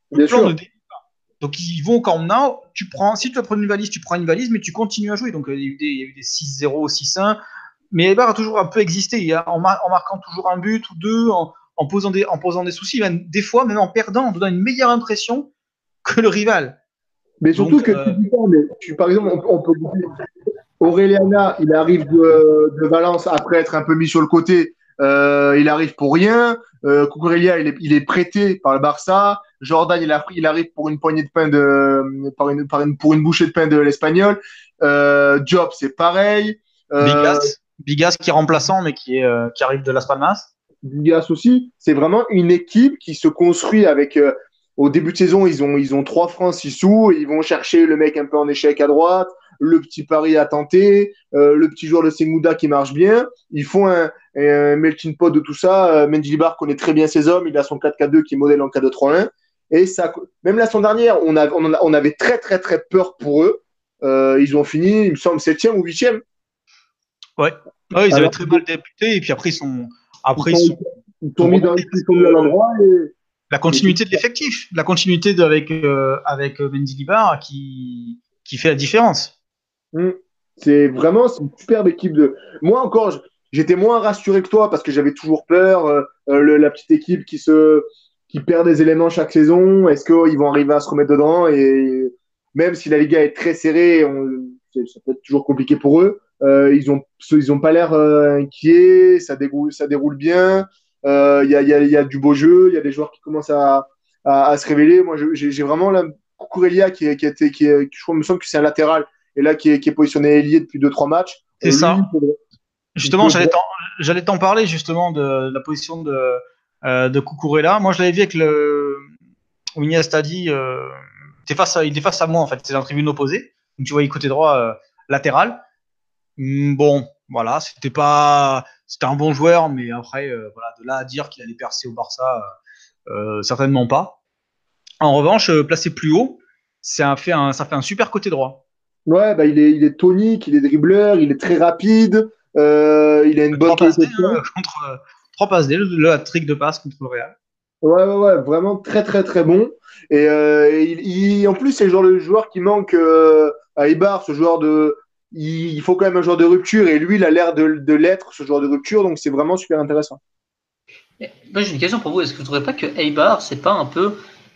Donc ils vont au Camp Nou, si tu veux prendre une valise, tu prends une valise, mais tu continues à jouer. Donc il y a eu des 6-0, 6-1, mais Eibar a toujours un peu existé, en marquant toujours un but ou deux, en posant des soucis, même, des fois même en perdant, en donnant une meilleure impression que le rival. Mais surtout tu dis pas, mais par exemple, on peut dire Orellana, il arrive de Valence après être un peu mis sur le côté. Il arrive pour rien. Cucurella, il est prêté par le Barça. Jordan, il arrive pour une poignée de pain pour une bouchée de pain de l'Espagnol. Diop, c'est pareil. Bigas qui est remplaçant, mais qui arrive de Las Palmas. Bigas aussi. C'est vraiment une équipe qui se construit avec. Au début de saison, ils ont 3 francs 6 sous. Ils vont chercher le mec un peu en échec à droite, le petit pari à tenter, le petit joueur de Segmuda qui marche bien. Ils font un melting pot de tout ça. Mendilibar connaît très bien ses hommes. Il a son 4-4-2 qui est modèle en 4-2-3-1. Et ça, même la saison dernière, on avait très, très, très peur pour eux. Ils ont fini, il me semble, 7e ou 8e. Ouais, ils avaient très mal débuté. Et puis après, ils sont mis dans l'endroit. La continuité de l'effectif, la continuité avec Mendilibar qui fait la différence. C'est vraiment une superbe équipe Moi encore, j'étais moins rassuré que toi parce que j'avais toujours peur. La petite équipe qui perd des éléments chaque saison, est-ce qu'ils vont arriver à se remettre dedans? Et même si la Liga est très serrée, ça peut être toujours compliqué pour eux. Ils ont pas l'air inquiets, ça déroule bien. Il y a du beau jeu, il y a des joueurs qui commencent à se révéler. Moi, j'ai vraiment Cucurella qui je crois, me semble que c'est un latéral et là qui est positionné ailier depuis 2-3 matchs. C'est ça. Justement, j'allais t'en parler justement de la position de Cucurella. Moi, je l'avais vu avec le Ounia Stadi. Il était face à moi en fait. C'est dans la tribune opposée. Donc tu vois, côté droit latéral. Bon, voilà, c'était un bon joueur, mais après, voilà, de là à dire qu'il allait percer au Barça, certainement pas. En revanche, placé plus haut, ça fait un super côté droit. Ouais, bah il est tonique, il est dribbleur, il est très rapide, il a une bonne qualité. 3 passes D, le hat-trick de passe contre le Real. Ouais, vraiment très très très bon. Et en plus, c'est le joueur qui manque à Eibar, ce joueur il faut quand même un joueur de rupture et lui, il a l'air de l'être, ce joueur de rupture, donc c'est vraiment super intéressant. Moi, j'ai une question pour vous. Est-ce que vous ne trouvez pas que Eibar, c'est pas un peu.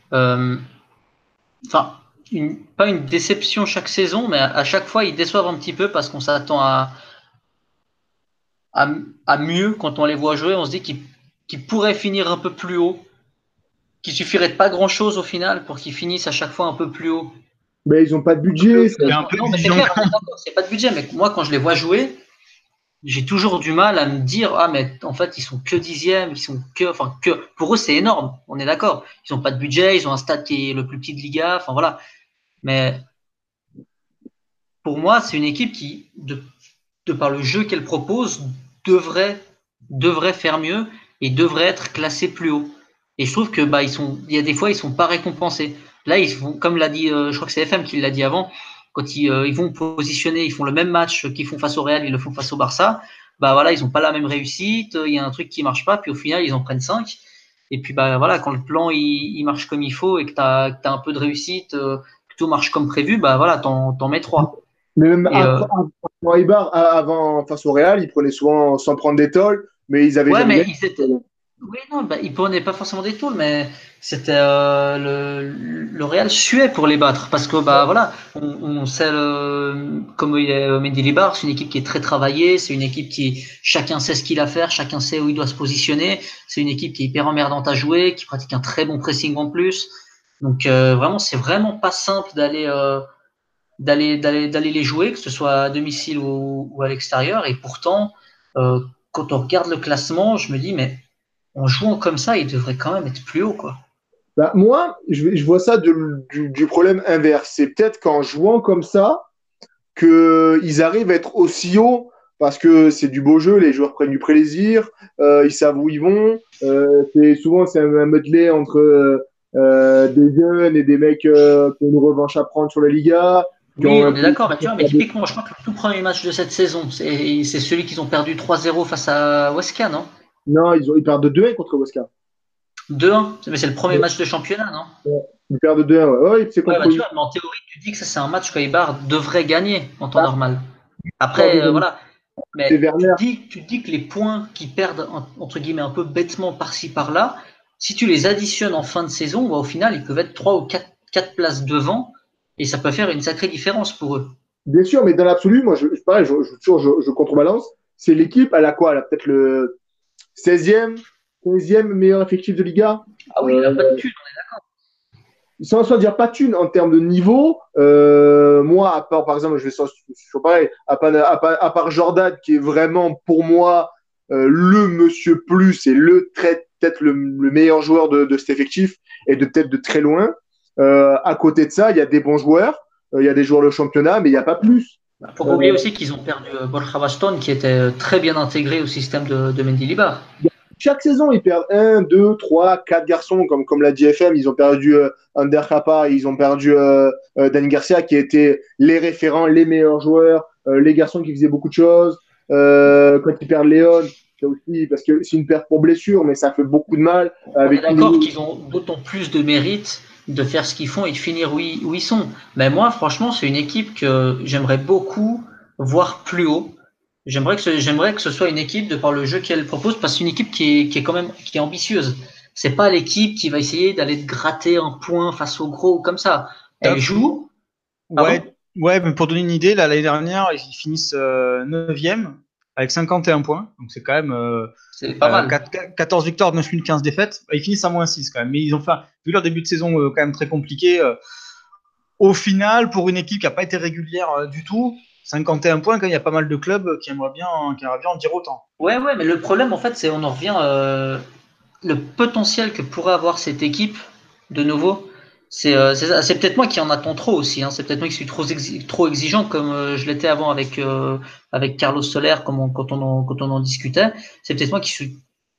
Pas une déception chaque saison, mais à chaque fois, ils déçoivent un petit peu parce qu'on s'attend à mieux quand on les voit jouer. On se dit qu'ils pourraient finir un peu plus haut, qu'il suffirait de pas grand-chose au final pour qu'ils finissent à chaque fois un peu plus haut. Mais ils n'ont pas de budget. C'est pas de budget, mais moi, quand je les vois jouer, j'ai toujours du mal à me dire mais en fait, ils sont que 10e, pour eux, c'est énorme, on est d'accord. Ils n'ont pas de budget, ils ont un stade qui est le plus petit de Liga, enfin voilà. Mais pour moi, c'est une équipe qui, de par le jeu qu'elle propose, devrait faire mieux et devrait être classée plus haut. Et je trouve que il y a des fois ils sont pas récompensés. Là, ils font, comme l'a dit, je crois que c'est FM qui l'a dit avant, quand ils vont positionner, ils font le même match qu'ils font face au Real, ils le font face au Barça. Bah voilà, ils ont pas la même réussite. Il y a un truc qui marche pas, puis au final ils en prennent 5. Et puis bah voilà, quand le plan il marche comme il faut et que t'as un peu de réussite, que tout marche comme prévu, bah voilà, t'en mets 3. Mais même Et avant Eibar, avant, face au Real, ils prenaient souvent sans prendre des tôles, mais ils avaient ouais, jamais mais gagné. ils étaient. Oui, non, bah, ils prenaient pas forcément des tôles, mais c'était le Real suait pour les battre parce que bah voilà, on sait comme il est Mendy Libar, c'est une équipe qui est très travaillée, c'est une équipe qui chacun sait ce qu'il a à faire, chacun sait où il doit se positionner, c'est une équipe qui est hyper emmerdante à jouer, qui pratique un très bon pressing en plus. Donc vraiment, c'est vraiment pas simple d'aller les jouer, que ce soit à domicile ou à l'extérieur. Et pourtant, quand on regarde le classement, je me dis mais en jouant comme ça, il devrait quand même être plus haut, quoi. Bah, moi, je vois ça du problème inverse. C'est peut-être qu'en jouant comme ça, qu'ils arrivent à être aussi hauts parce que c'est du beau jeu, les joueurs prennent du plaisir, ils savent où ils vont. Souvent, c'est un medley entre des jeunes et des mecs qui ont une revanche à prendre sur la Liga, qui ont Oui, un on est peu. d'accord, mais tu vois, mais typiquement, je crois que le tout premier match de cette saison, c'est celui qu'ils ont perdu 3-0 face à Huesca, non? Non, ils perdent de 2-1 contre Oscar. 2-1, mais c'est le premier match de championnat, non? Ils perdent de 2-1, ouais. Ouais, c'est Ouais, bah contre tu lui. vois, mais en théorie, tu dis que ça c'est un match qu'Eibar devrait gagner en temps Ah, normal. non, Après, voilà. c'est Mais Werner. tu te dis que les points qu'ils perdent, entre guillemets, un peu bêtement par-ci par-là, si tu les additionnes en fin de saison, bah, au final, ils peuvent être 3 ou quatre places devant, et ça peut faire une sacrée différence pour eux. Bien sûr, mais dans l'absolu, moi, pareil, je contrebalance. C'est l'équipe, elle a quoi? Elle a peut-être le 16e, 15e meilleur effectif de Liga. Ah oui, il Euh, a pas de thune. sans dire pas de thune en termes de niveau, moi, à part, par exemple, je vais sur pareil, à part Jordan, qui est vraiment pour moi le monsieur plus et peut-être le meilleur joueur de cet effectif et de peut-être de très loin. À côté de ça, il y a des bons joueurs, il y a des joueurs de championnat, mais il n'y a pas plus. Faut pas Euh, oublier aussi qu'ils ont perdu Borja Baston, qui était très bien intégré au système de Mendilibar. Chaque saison, ils perdent un, deux, trois, quatre garçons, comme l'a dit FM. Ils ont perdu Ander Kappa, ils ont perdu Dani Garcia, qui étaient les référents, les meilleurs joueurs, les garçons qui faisaient beaucoup de choses. Quand ils perdent Léon, c'est aussi parce que c'est une perte pour blessure, mais ça fait beaucoup de mal. On est Avec d'accord qu'ils ont d'autant plus de mérite de faire ce qu'ils font et de finir où ils sont. Mais moi, franchement, c'est une équipe que j'aimerais beaucoup voir plus haut. J'aimerais que ce soit une équipe de par le jeu qu'elle propose, parce que c'est une équipe qui est quand même qui est ambitieuse. C'est pas l'équipe qui va essayer d'aller te gratter un point face au gros comme ça. Elle joue. Pardon? Ouais, mais pour donner une idée, là, l'année dernière, ils finissent 9e avec 51 points. Donc c'est quand même C'est pas mal. 14 victoires, 9 nuls, 15 défaites. Ils finissent à -6 quand même. Mais ils ont fait, vu leur début de saison quand même très compliqué, au final, pour une équipe qui n'a pas été régulière du tout, 51 points, quand il y a pas mal de clubs qui aimeraient bien en dire autant. Ouais, ouais, mais le problème, en fait, c'est on en revient le potentiel que pourrait avoir cette équipe de nouveau. C'est peut-être moi qui en attends trop aussi. Hein. C'est peut-être moi qui suis trop exigeant comme je l'étais avant avec Carlos Soler quand on en discutait. C'est peut-être moi qui suis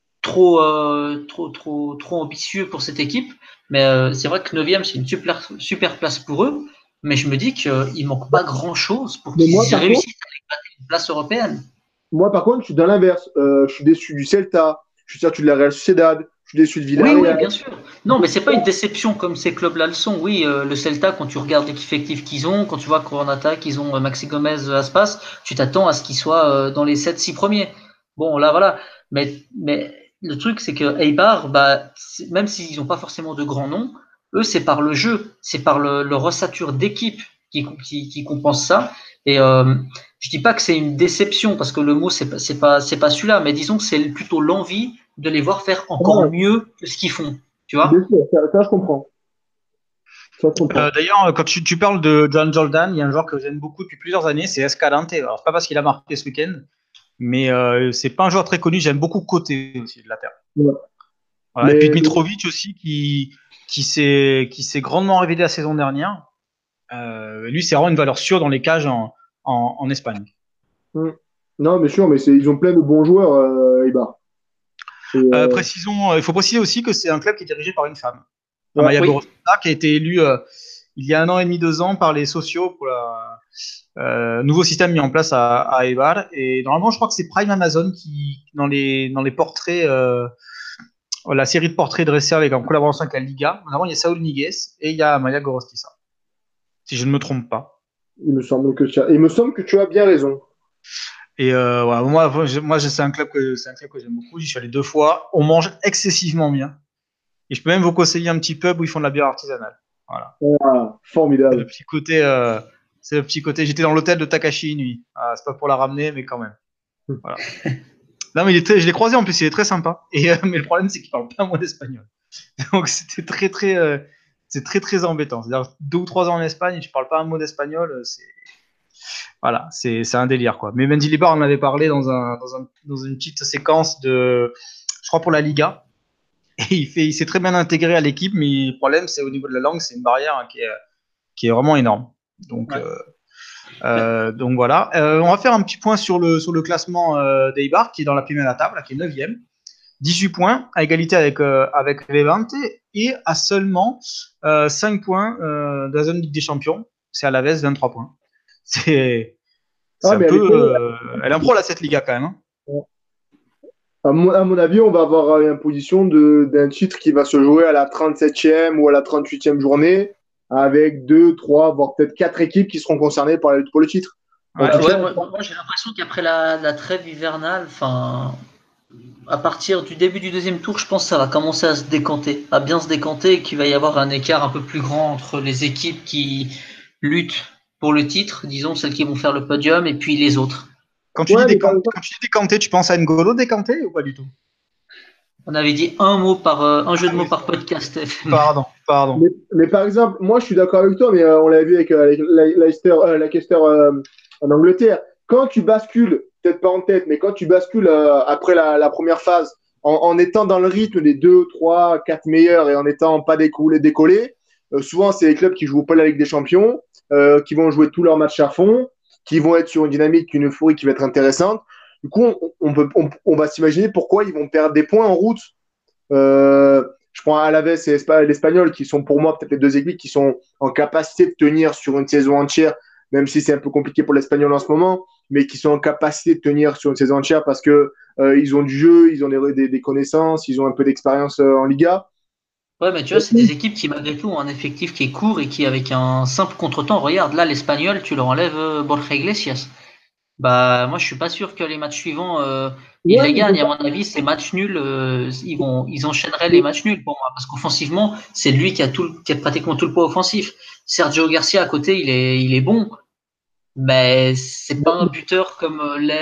trop ambitieux pour cette équipe. Mais c'est vrai que 9e, c'est une super place pour eux. Mais je me dis qu'il manque pas grand-chose pour mais qu'ils réussissent à aller gratter une place européenne. moi, par contre, je suis dans l'inverse. Je suis déçu du Celta, je suis déçu de la Real Sociedad, je suis déçu de Oui, oui, Villarreal. bien sûr. Non, mais c'est pas une déception comme ces clubs-là le sont. Oui, le Celta, quand tu regardes l'effectif qu'ils ont, quand tu vois qu'en attaque, ils ont Maxi Gomez, Aspas, tu t'attends à ce qu'ils soient dans les 7-6 premiers. Bon, là, voilà. Mais le truc, c'est que Eibar, bah, même s'ils n'ont pas forcément de grands noms, eux, c'est par le jeu, c'est par le ressature d'équipe qui compense ça. Et je dis pas que c'est une déception, parce que le mot, c'est pas celui-là, mais disons que c'est plutôt l'envie de les voir faire encore Ouais, mieux que ce qu'ils font, tu vois. bien sûr, ça, je comprends. Ça, je comprends. D'ailleurs, quand tu parles de John Jordan, il y a un joueur que j'aime beaucoup depuis plusieurs années, c'est Escalante. Alors, c'est pas parce qu'il a marqué ce week-end, mais c'est pas un joueur très connu. J'aime beaucoup Côté aussi de la Terre. Ouais. Voilà. Et puis Mais Mitrovic aussi, qui s'est grandement révélé la saison dernière. Lui, c'est vraiment une valeur sûre dans les cages en Espagne. mm. Non, mais sûr, mais ils ont plein de bons joueurs, Eibar. Et, Précisons, il faut préciser aussi que c'est un club qui est dirigé par une femme, ouais. Amaya Oui, Gorostiza, qui a été élue il y a 1 an et demi, 2 ans par les sociaux pour le nouveau système mis en place à Eibar. Et normalement, je crois que c'est Prime Amazon qui, dans les portraits, la série de portraits dressés en collaboration avec la Liga, normalement, il y a Saúl Ñíguez et il y a Amaya Gorostiza, si je ne me trompe pas. Il me semble que tu as bien raison. Et ouais, moi, c'est un club que j'aime beaucoup. J'y suis allé 2 fois. On mange excessivement bien. Et je peux même vous conseiller un petit pub où ils font de la bière artisanale. Voilà. Ah, C'est le formidable. petit côté. C'est le petit côté. J'étais dans l'hôtel de Takashi une nuit. Ah, c'est pas pour la ramener, mais quand même. Voilà. Non, mais je l'ai croisé en plus. Il est très sympa. Et mais le problème, c'est qu'il parle pas un mot d'espagnol. Donc c'était très très. C'est très très embêtant. C'est-à-dire 2 ou 3 ans en Espagne, et tu parles pas un mot d'espagnol. Voilà, c'est un délire quoi. Mais Mendilibar en avait parlé dans une petite séquence je crois pour la Liga. Et il s'est très bien intégré à l'équipe, mais le problème c'est au niveau de la langue, c'est une barrière hein, qui est vraiment énorme. Donc, ouais. donc voilà. On va faire un petit point sur le classement d'Eibar, qui est dans la première table, qui est 9e. 18 points, à égalité avec Levante, et à seulement 5 points de la zone Ligue des Champions. C'est Alavés, 23 points. C'est, c'est Ah, un mais peu. Elle est en pro là, cette Liga quand même. Hein. à mon avis, on va avoir une position d'un titre qui va se jouer à la 37e ou à la 38e journée, avec deux, trois, voire peut-être quatre équipes qui seront concernées par la lutte pour le titre. En Ouais, tout Ouais, cas, moi, j'ai l'impression qu'après la trêve hivernale, enfin, à partir du début du deuxième tour, je pense que ça va commencer à se décanter, à bien se décanter, et qu'il va y avoir un écart un peu plus grand entre les équipes qui luttent pour le titre, disons celles qui vont faire le podium, et puis les autres. ouais, mais par exemple, Quand tu dis décanté, tu penses à N'Golo décanté ou pas du tout? On avait dit un jeu Ah de mots oui, par podcast. pardon. mais par exemple, moi, je suis d'accord avec toi, mais on l'a vu avec Leicester en Angleterre. Quand tu bascules, peut-être pas en tête, mais quand tu bascules après la première phase, en étant dans le rythme des deux, trois, quatre meilleurs et en étant pas décollé, souvent, c'est les clubs qui jouent pas la Ligue des Champions, qui vont jouer tous leurs matchs à fond, qui vont être sur une dynamique, une euphorie qui va être intéressante. Du coup, on va s'imaginer pourquoi ils vont perdre des points en route. Je prends Alaves et l'Espagnol, qui sont pour moi peut-être les deux équipes qui sont en capacité de tenir sur une saison entière, même si c'est un peu compliqué pour l'Espagnol en ce moment, mais qui sont en capacité de tenir sur une saison entière parce que ils ont du jeu, ils ont des connaissances, ils ont un peu d'expérience en Liga. Ouais, mais tu vois, c'est des équipes qui, malgré tout, ont un effectif qui est court et qui, avec un simple contretemps, regarde, là, l'Espagnol, tu leur enlèves Borja Iglesias. Bah, moi, je suis pas sûr que les matchs suivants, ils Ouais, les mais c'est gagnent. À ça. mon avis, ces matchs nuls, ils enchaîneraient les matchs nuls pour moi, parce qu'offensivement, c'est lui qui a pratiquement tout le poids offensif. Sergio Garcia à côté, il est bon, mais c'est pas un buteur comme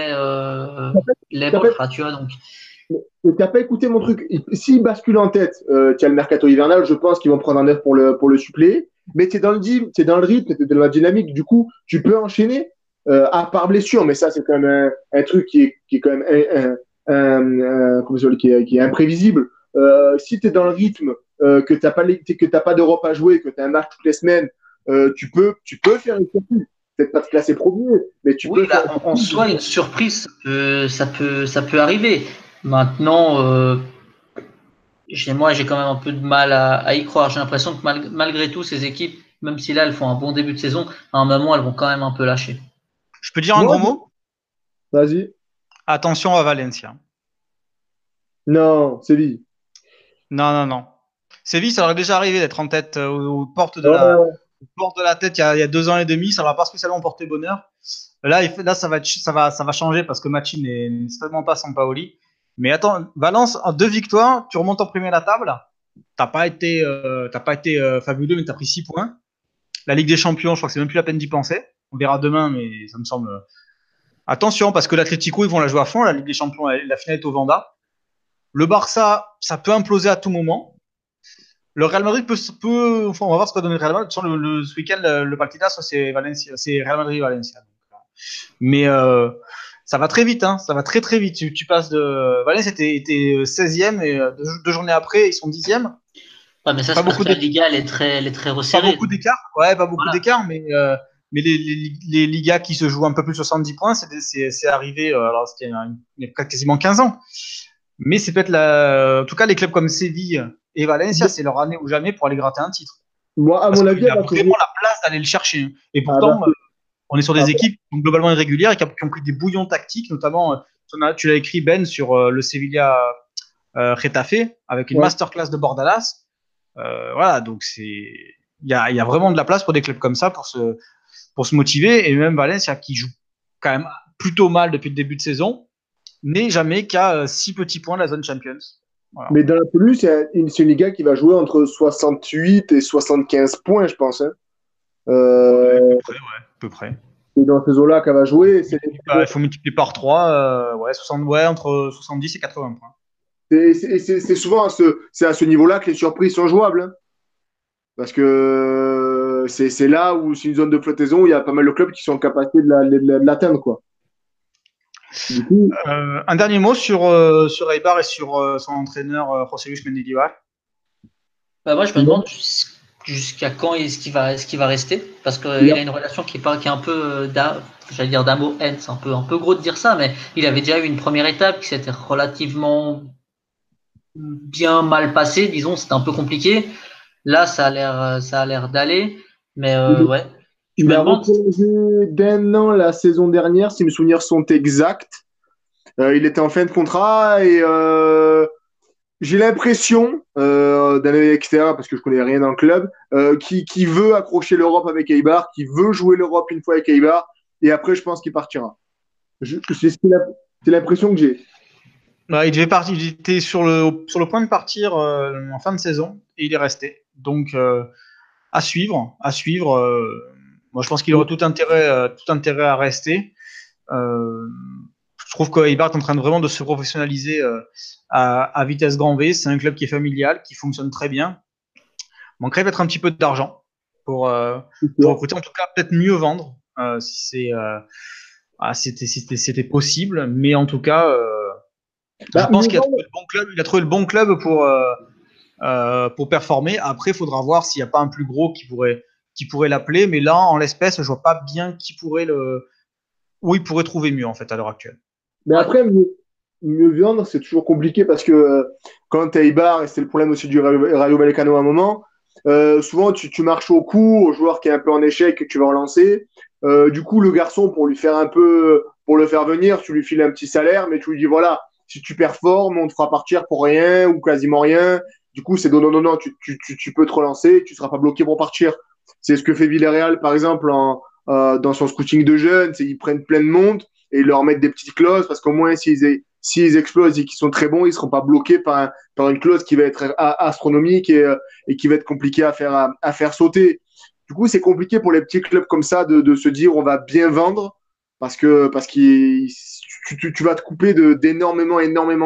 les T'as pas, Borja, tu vois. Donc, t'as pas écouté mon truc. S'ils basculent en tête, tu as le mercato hivernal, je pense qu'ils vont prendre un œuf pour le suppléer. Mais tu es t'es dans le rythme, tu es dans la dynamique. Du coup, tu peux enchaîner, à part blessure. Mais ça, c'est quand même un truc qui est quand même comment ça s'appelle, qui est imprévisible. Si tu es dans le rythme, que tu n'as pas d'Europe à jouer, que tu as un match toutes les semaines, tu peux faire une surprise. Peut-être pas te classer premier, mais tu oui, peux faire là, une en surprise. soi, une surprise, ça peut arriver. Maintenant, moi, j'ai quand même un peu de mal à y croire. J'ai l'impression que malgré tout, ces équipes, même si là, elles font un bon début de saison, à un moment, elles vont quand même un peu lâcher. Je peux dire un Moi, gros mot? vas-y. Attention à Valencia. Non, Séville. Non, non, non. Séville, ça leur est déjà arrivé d'être en tête aux Ouais, portes de la tête il y a 2 ans et demi. Ça leur a pas spécialement porté bonheur. Là, ça va changer parce que Machin n'est certainement pas Sampaoli. Mais attends, Valence, en 2 victoires, tu remontes en premier à la table. T'as pas été fabuleux, mais t'as pris 6 points. La Ligue des Champions, je crois que c'est même plus la peine d'y penser. On verra demain, mais ça me semble. Attention, parce que l'Atlético, ils vont la jouer à fond. La Ligue des Champions, la finale est au Vanda. Le Barça, ça peut imploser à tout moment. Le Real Madrid enfin, on va voir ce que va donner le Real Madrid. De toute façon, ce week-end, le Partidas, c'est Valencia, c'est Real Madrid-Valencia. Mais ça va très vite, hein. Ça va très très vite. Tu passes de. Valencia était 16e et 2 journées après, ils sont 10e. Ouais, mais ça, Pas c'est parce beaucoup que la d'écart. Liga, elle est très Pas resserrée. beaucoup Donc, d'écart. Ouais, pas beaucoup voilà. d'écart, mais les Ligas qui se jouent un peu plus de 70 points, c'est arrivé, alors c'était il y a quasiment 15 ans. Mais c'est peut-être en tout cas, les clubs comme Séville et Valencia, c'est leur année ou jamais pour aller gratter un titre. Moi, à Parce mon qu'il avis, y a vraiment la place d'aller le chercher. Et ah, bah, pourtant, on est sur des équipes qui sont globalement irrégulières et qui ont pris des bouillons tactiques, notamment, tu l'as écrit Ben sur le Sevilla Getafe, avec une masterclass de Bordalas. Voilà, donc il y a vraiment de la place pour des clubs comme ça pour se motiver. Et même Valencia, qui joue quand même plutôt mal depuis le début de saison, n'est jamais qu'à 6 petits points de la zone Champions. Voilà. Mais dans la pelouse, c'est une Liga qui va jouer entre 68 et 75 points, je pense. Hein. À peu près. Et dans ces eaux-là qu'elle va jouer, il faut multiplier par 3, entre 70 et 80 points. C'est souvent à ce niveau-là que les surprises sont jouables. Hein. Parce que c'est là où c'est une zone de flottaison, il y a pas mal de clubs qui sont en capacité de l'atteindre, quoi. Du coup, un dernier mot sur Eibar et sur son entraîneur José Luis Mendilibar. Moi, je me demande jusqu'à quand est-ce qu'il va rester, parce qu'il a une relation qui est un peu j'allais dire d'amour-haine, c'est un peu gros de dire ça, mais il avait déjà eu une première étape qui s'était relativement bien mal passée, disons, c'était un peu compliqué. Là, ça a l'air d'aller, mais ouais. Il a reprolongé d'1 an la saison dernière, si mes souvenirs sont exacts. Il était en fin de contrat et j'ai l'impression, d'un œil extérieur, parce que je connais rien dans le club, qui veut accrocher l'Europe avec Eibar, qui veut jouer l'Europe une fois avec Eibar, et après, je pense qu'il partira. C'est l'impression que j'ai. Il devait partir, il était sur le point de partir en fin de saison, et il est resté. Donc, à suivre. Moi, je pense qu'il aurait tout intérêt à rester. Je trouve que Eibar est en train vraiment de se professionnaliser à vitesse grand V. C'est un club qui est familial, qui fonctionne très bien. Il manquerait peut-être un petit peu d'argent pour recruter, en tout cas peut-être mieux vendre si c'était possible. Mais en tout cas, je pense qu'il a trouvé le bon club. Il a trouvé le bon club pour performer. Après, il faudra voir s'il n'y a pas un plus gros qui pourrait l'appeler. Mais là, en l'espèce, je vois pas bien où il pourrait trouver mieux en fait à l'heure actuelle. Mais après, mieux vendre, c'est toujours compliqué parce que quand tu es Eibar, et c'est le problème aussi du Rayo Vallecano à un moment, souvent tu marches au coup au joueur qui est un peu en échec et que tu vas relancer. Du coup, le garçon, pour le faire venir, tu lui files un petit salaire, mais tu lui dis voilà, si tu performes, on te fera partir pour rien ou quasiment rien. Du coup, c'est non, tu peux te relancer, tu seras pas bloqué pour partir. C'est ce que fait Villarreal, par exemple, dans son scouting de jeunes, ils prennent plein de monde et ils leur mettent des petites clauses parce qu'au moins, s'ils explosent et qu'ils sont très bons, ils ne seront pas bloqués par une clause qui va être astronomique et qui va être compliquée à faire sauter. Du coup, c'est compliqué pour les petits clubs comme ça de se dire on va bien vendre parce que tu vas te couper d'énormément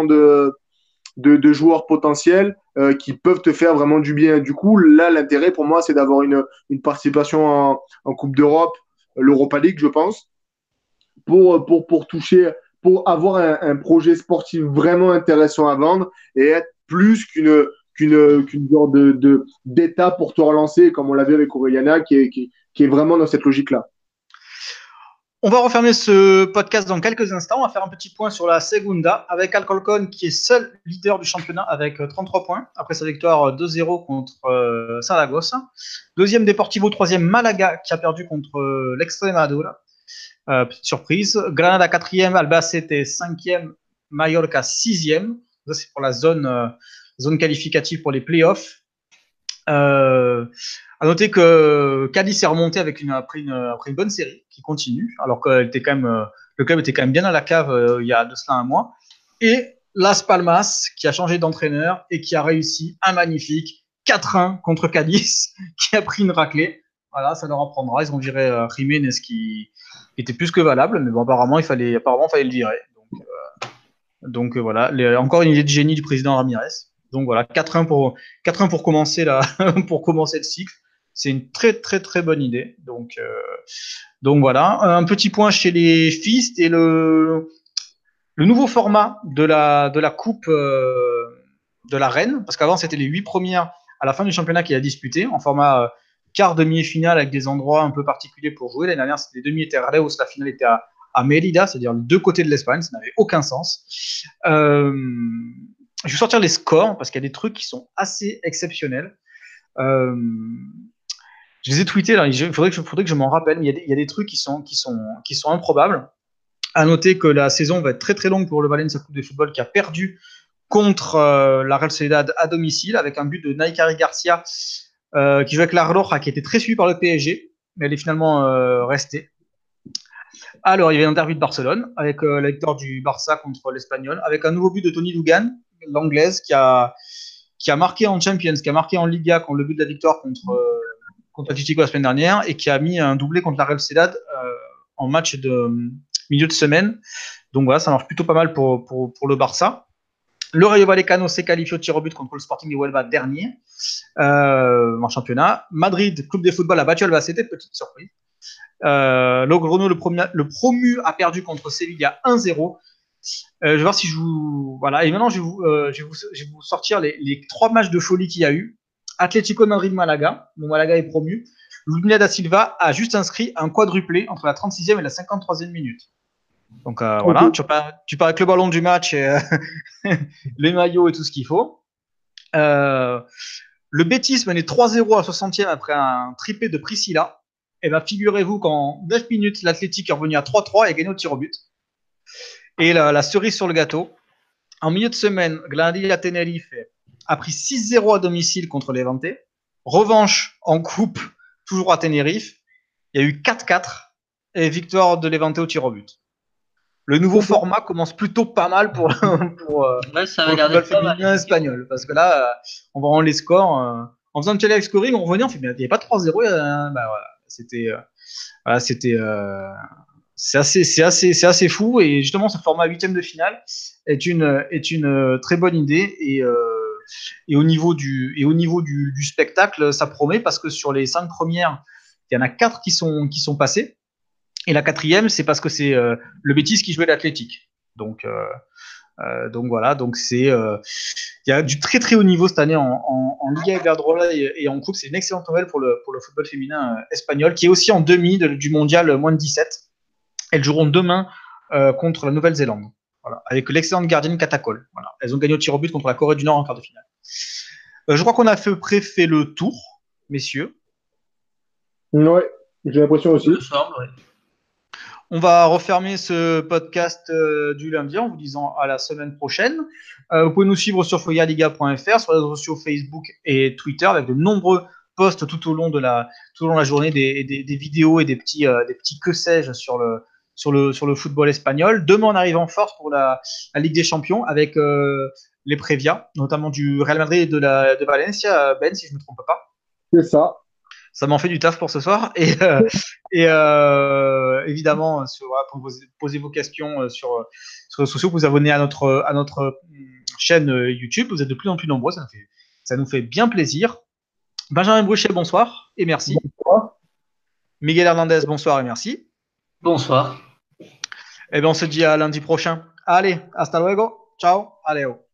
de joueurs potentiels qui peuvent te faire vraiment du bien. Du coup, là, l'intérêt pour moi, c'est d'avoir une participation en Coupe d'Europe, l'Europa League, je pense, pour toucher, pour avoir un projet sportif vraiment intéressant à vendre et être plus qu'une sorte d'étape pour te relancer, comme on l'a vu avec Aureliana, qui est vraiment dans cette logique-là. On va refermer ce podcast dans quelques instants. On va faire un petit point sur la Segunda avec Alcorcón qui est seul leader du championnat avec 33 points après sa victoire 2-0 contre Saragossa. Deuxième Deportivo, troisième Malaga qui a perdu contre l'Extremadura. Petite surprise. Granada quatrième, Albacete cinquième, Mallorca sixième. Ça c'est pour la zone qualificative pour les playoffs. À noter que Cadiz est remonté après une bonne série qui continue, alors que le club était quand même bien à la cave il y a de cela un mois. Et Las Palmas qui a changé d'entraîneur et qui a réussi un magnifique 4-1 contre Cadiz, qui a pris une raclée. Voilà, ça leur apprendra. Ils ont viré Jiménez qui était plus que valable, mais bon, apparemment, il fallait le virer. Donc voilà, encore une idée de génie du président Ramirez. Donc voilà, 4-1 pour commencer pour commencer le cycle. C'est une très très très bonne idée. Donc voilà, un petit point chez les Fistes et le nouveau format de la coupe de la Reine, parce qu'avant c'était les 8 premières à la fin du championnat qu'il a disputé en format quart, demi-finale avec des endroits un peu particuliers pour jouer. L'année dernière, les demi étaient à Reus, la finale était à Mérida, c'est-à-dire les deux côtés de l'Espagne, ça n'avait aucun sens. Je vais sortir les scores parce qu'il y a des trucs qui sont assez exceptionnels. Je les ai tweetés, là, il faudrait que je m'en rappelle, mais il y a des trucs qui sont improbables. À noter que la saison va être très très longue pour le Valencia Club de Football qui a perdu contre la Real Sociedad à domicile avec un but de Naikari Garcia qui joue avec la Roja qui était très suivi par le PSG, mais elle est finalement restée. Alors, il y avait un derby de Barcelone avec la victoire du Barça contre l'Espagnol, avec un nouveau but de Tony Lugan, l'anglaise, qui a marqué en Champions, qui a marqué en Liga contre le but de la victoire contre Atletico la semaine dernière et qui a mis un doublé contre la Real Sociedad en match de milieu de semaine. Donc voilà, ça marche plutôt pas mal pour le Barça. Le Rayo Vallecano s'est qualifié au tir au but contre le Sporting de Huelva dernier en championnat. Madrid, club de football, a battu Albacete, petite surprise. Logroño, le promu, a perdu contre Sevilla 1-0. Je vais voir si je vous... Voilà, et maintenant je vais vous sortir les 3 matchs de folie qu'il y a eu. Atlético de Madrid-Malaga, donc Malaga est promu. Luna da Silva a juste inscrit un quadruplé entre la 36e et la 53e minute. Donc voilà, tu pars avec le ballon du match, et, les maillots et tout ce qu'il faut. Le Betis menait 3-0 à 60e après un triplé de Priscilla. Et bien figurez-vous qu'en 9 minutes, l'Athletic est revenu à 3-3 et a gagné au tir au but. Et la cerise sur le gâteau, en milieu de semaine, Granadilla Tenerife a pris 6-0 à domicile contre Levante. Revanche en coupe, toujours à Tenerife. Il y a eu 4-4 et victoire de Levante au tir au but. Le nouveau format commence plutôt pas mal pour le football féminin espagnol. Parce que là, on va rendre les scores. En faisant un challenge scoring, on revenait, on fait, mais il n'y avait pas 3-0. Bah, voilà, c'est assez fou. Et justement, ce format 8e de finale est une très bonne idée. Et au niveau du spectacle, ça promet parce que sur les 5 premières, il y en a 4 qui sont passées. Et la 4e, c'est parce que c'est le Betis qui jouait l'Athletic. Donc voilà, donc il y a du très très haut niveau cette année en Liga Iberdrola et en coupe. C'est une excellente nouvelle pour le football féminin espagnol, qui est aussi en demi du mondial moins de 17. Elles joueront demain contre la Nouvelle-Zélande, voilà, avec l'excellente gardienne Catacol. Voilà. Elles ont gagné au tir au but contre la Corée du Nord en quart de finale. Je crois qu'on a fait le tour, messieurs. Ouais, j'ai l'impression aussi. On va refermer ce podcast du lundi en vous disant à la semaine prochaine. Vous pouvez nous suivre sur foyaliga.fr, sur les réseaux sociaux Facebook et Twitter, avec de nombreux posts tout au long de la journée, des vidéos et des petits que sais-je sur le football espagnol. Demain, on arrive en force pour la Ligue des Champions avec les prévias, notamment du Real Madrid et de Valencia, Ben, si je ne me trompe pas. C'est ça. Ça m'en fait du taf pour ce soir. Et évidemment, pour vous poser vos questions sur les réseaux sociaux, vous abonnez à notre chaîne YouTube. Vous êtes de plus en plus nombreux. Ça nous fait bien plaisir. Benjamin Bruchet, bonsoir et merci. Bonsoir. Miguel Hernandez, bonsoir et merci. Bonsoir. Et bien, on se dit à lundi prochain. Allez, hasta luego. Ciao. Allez.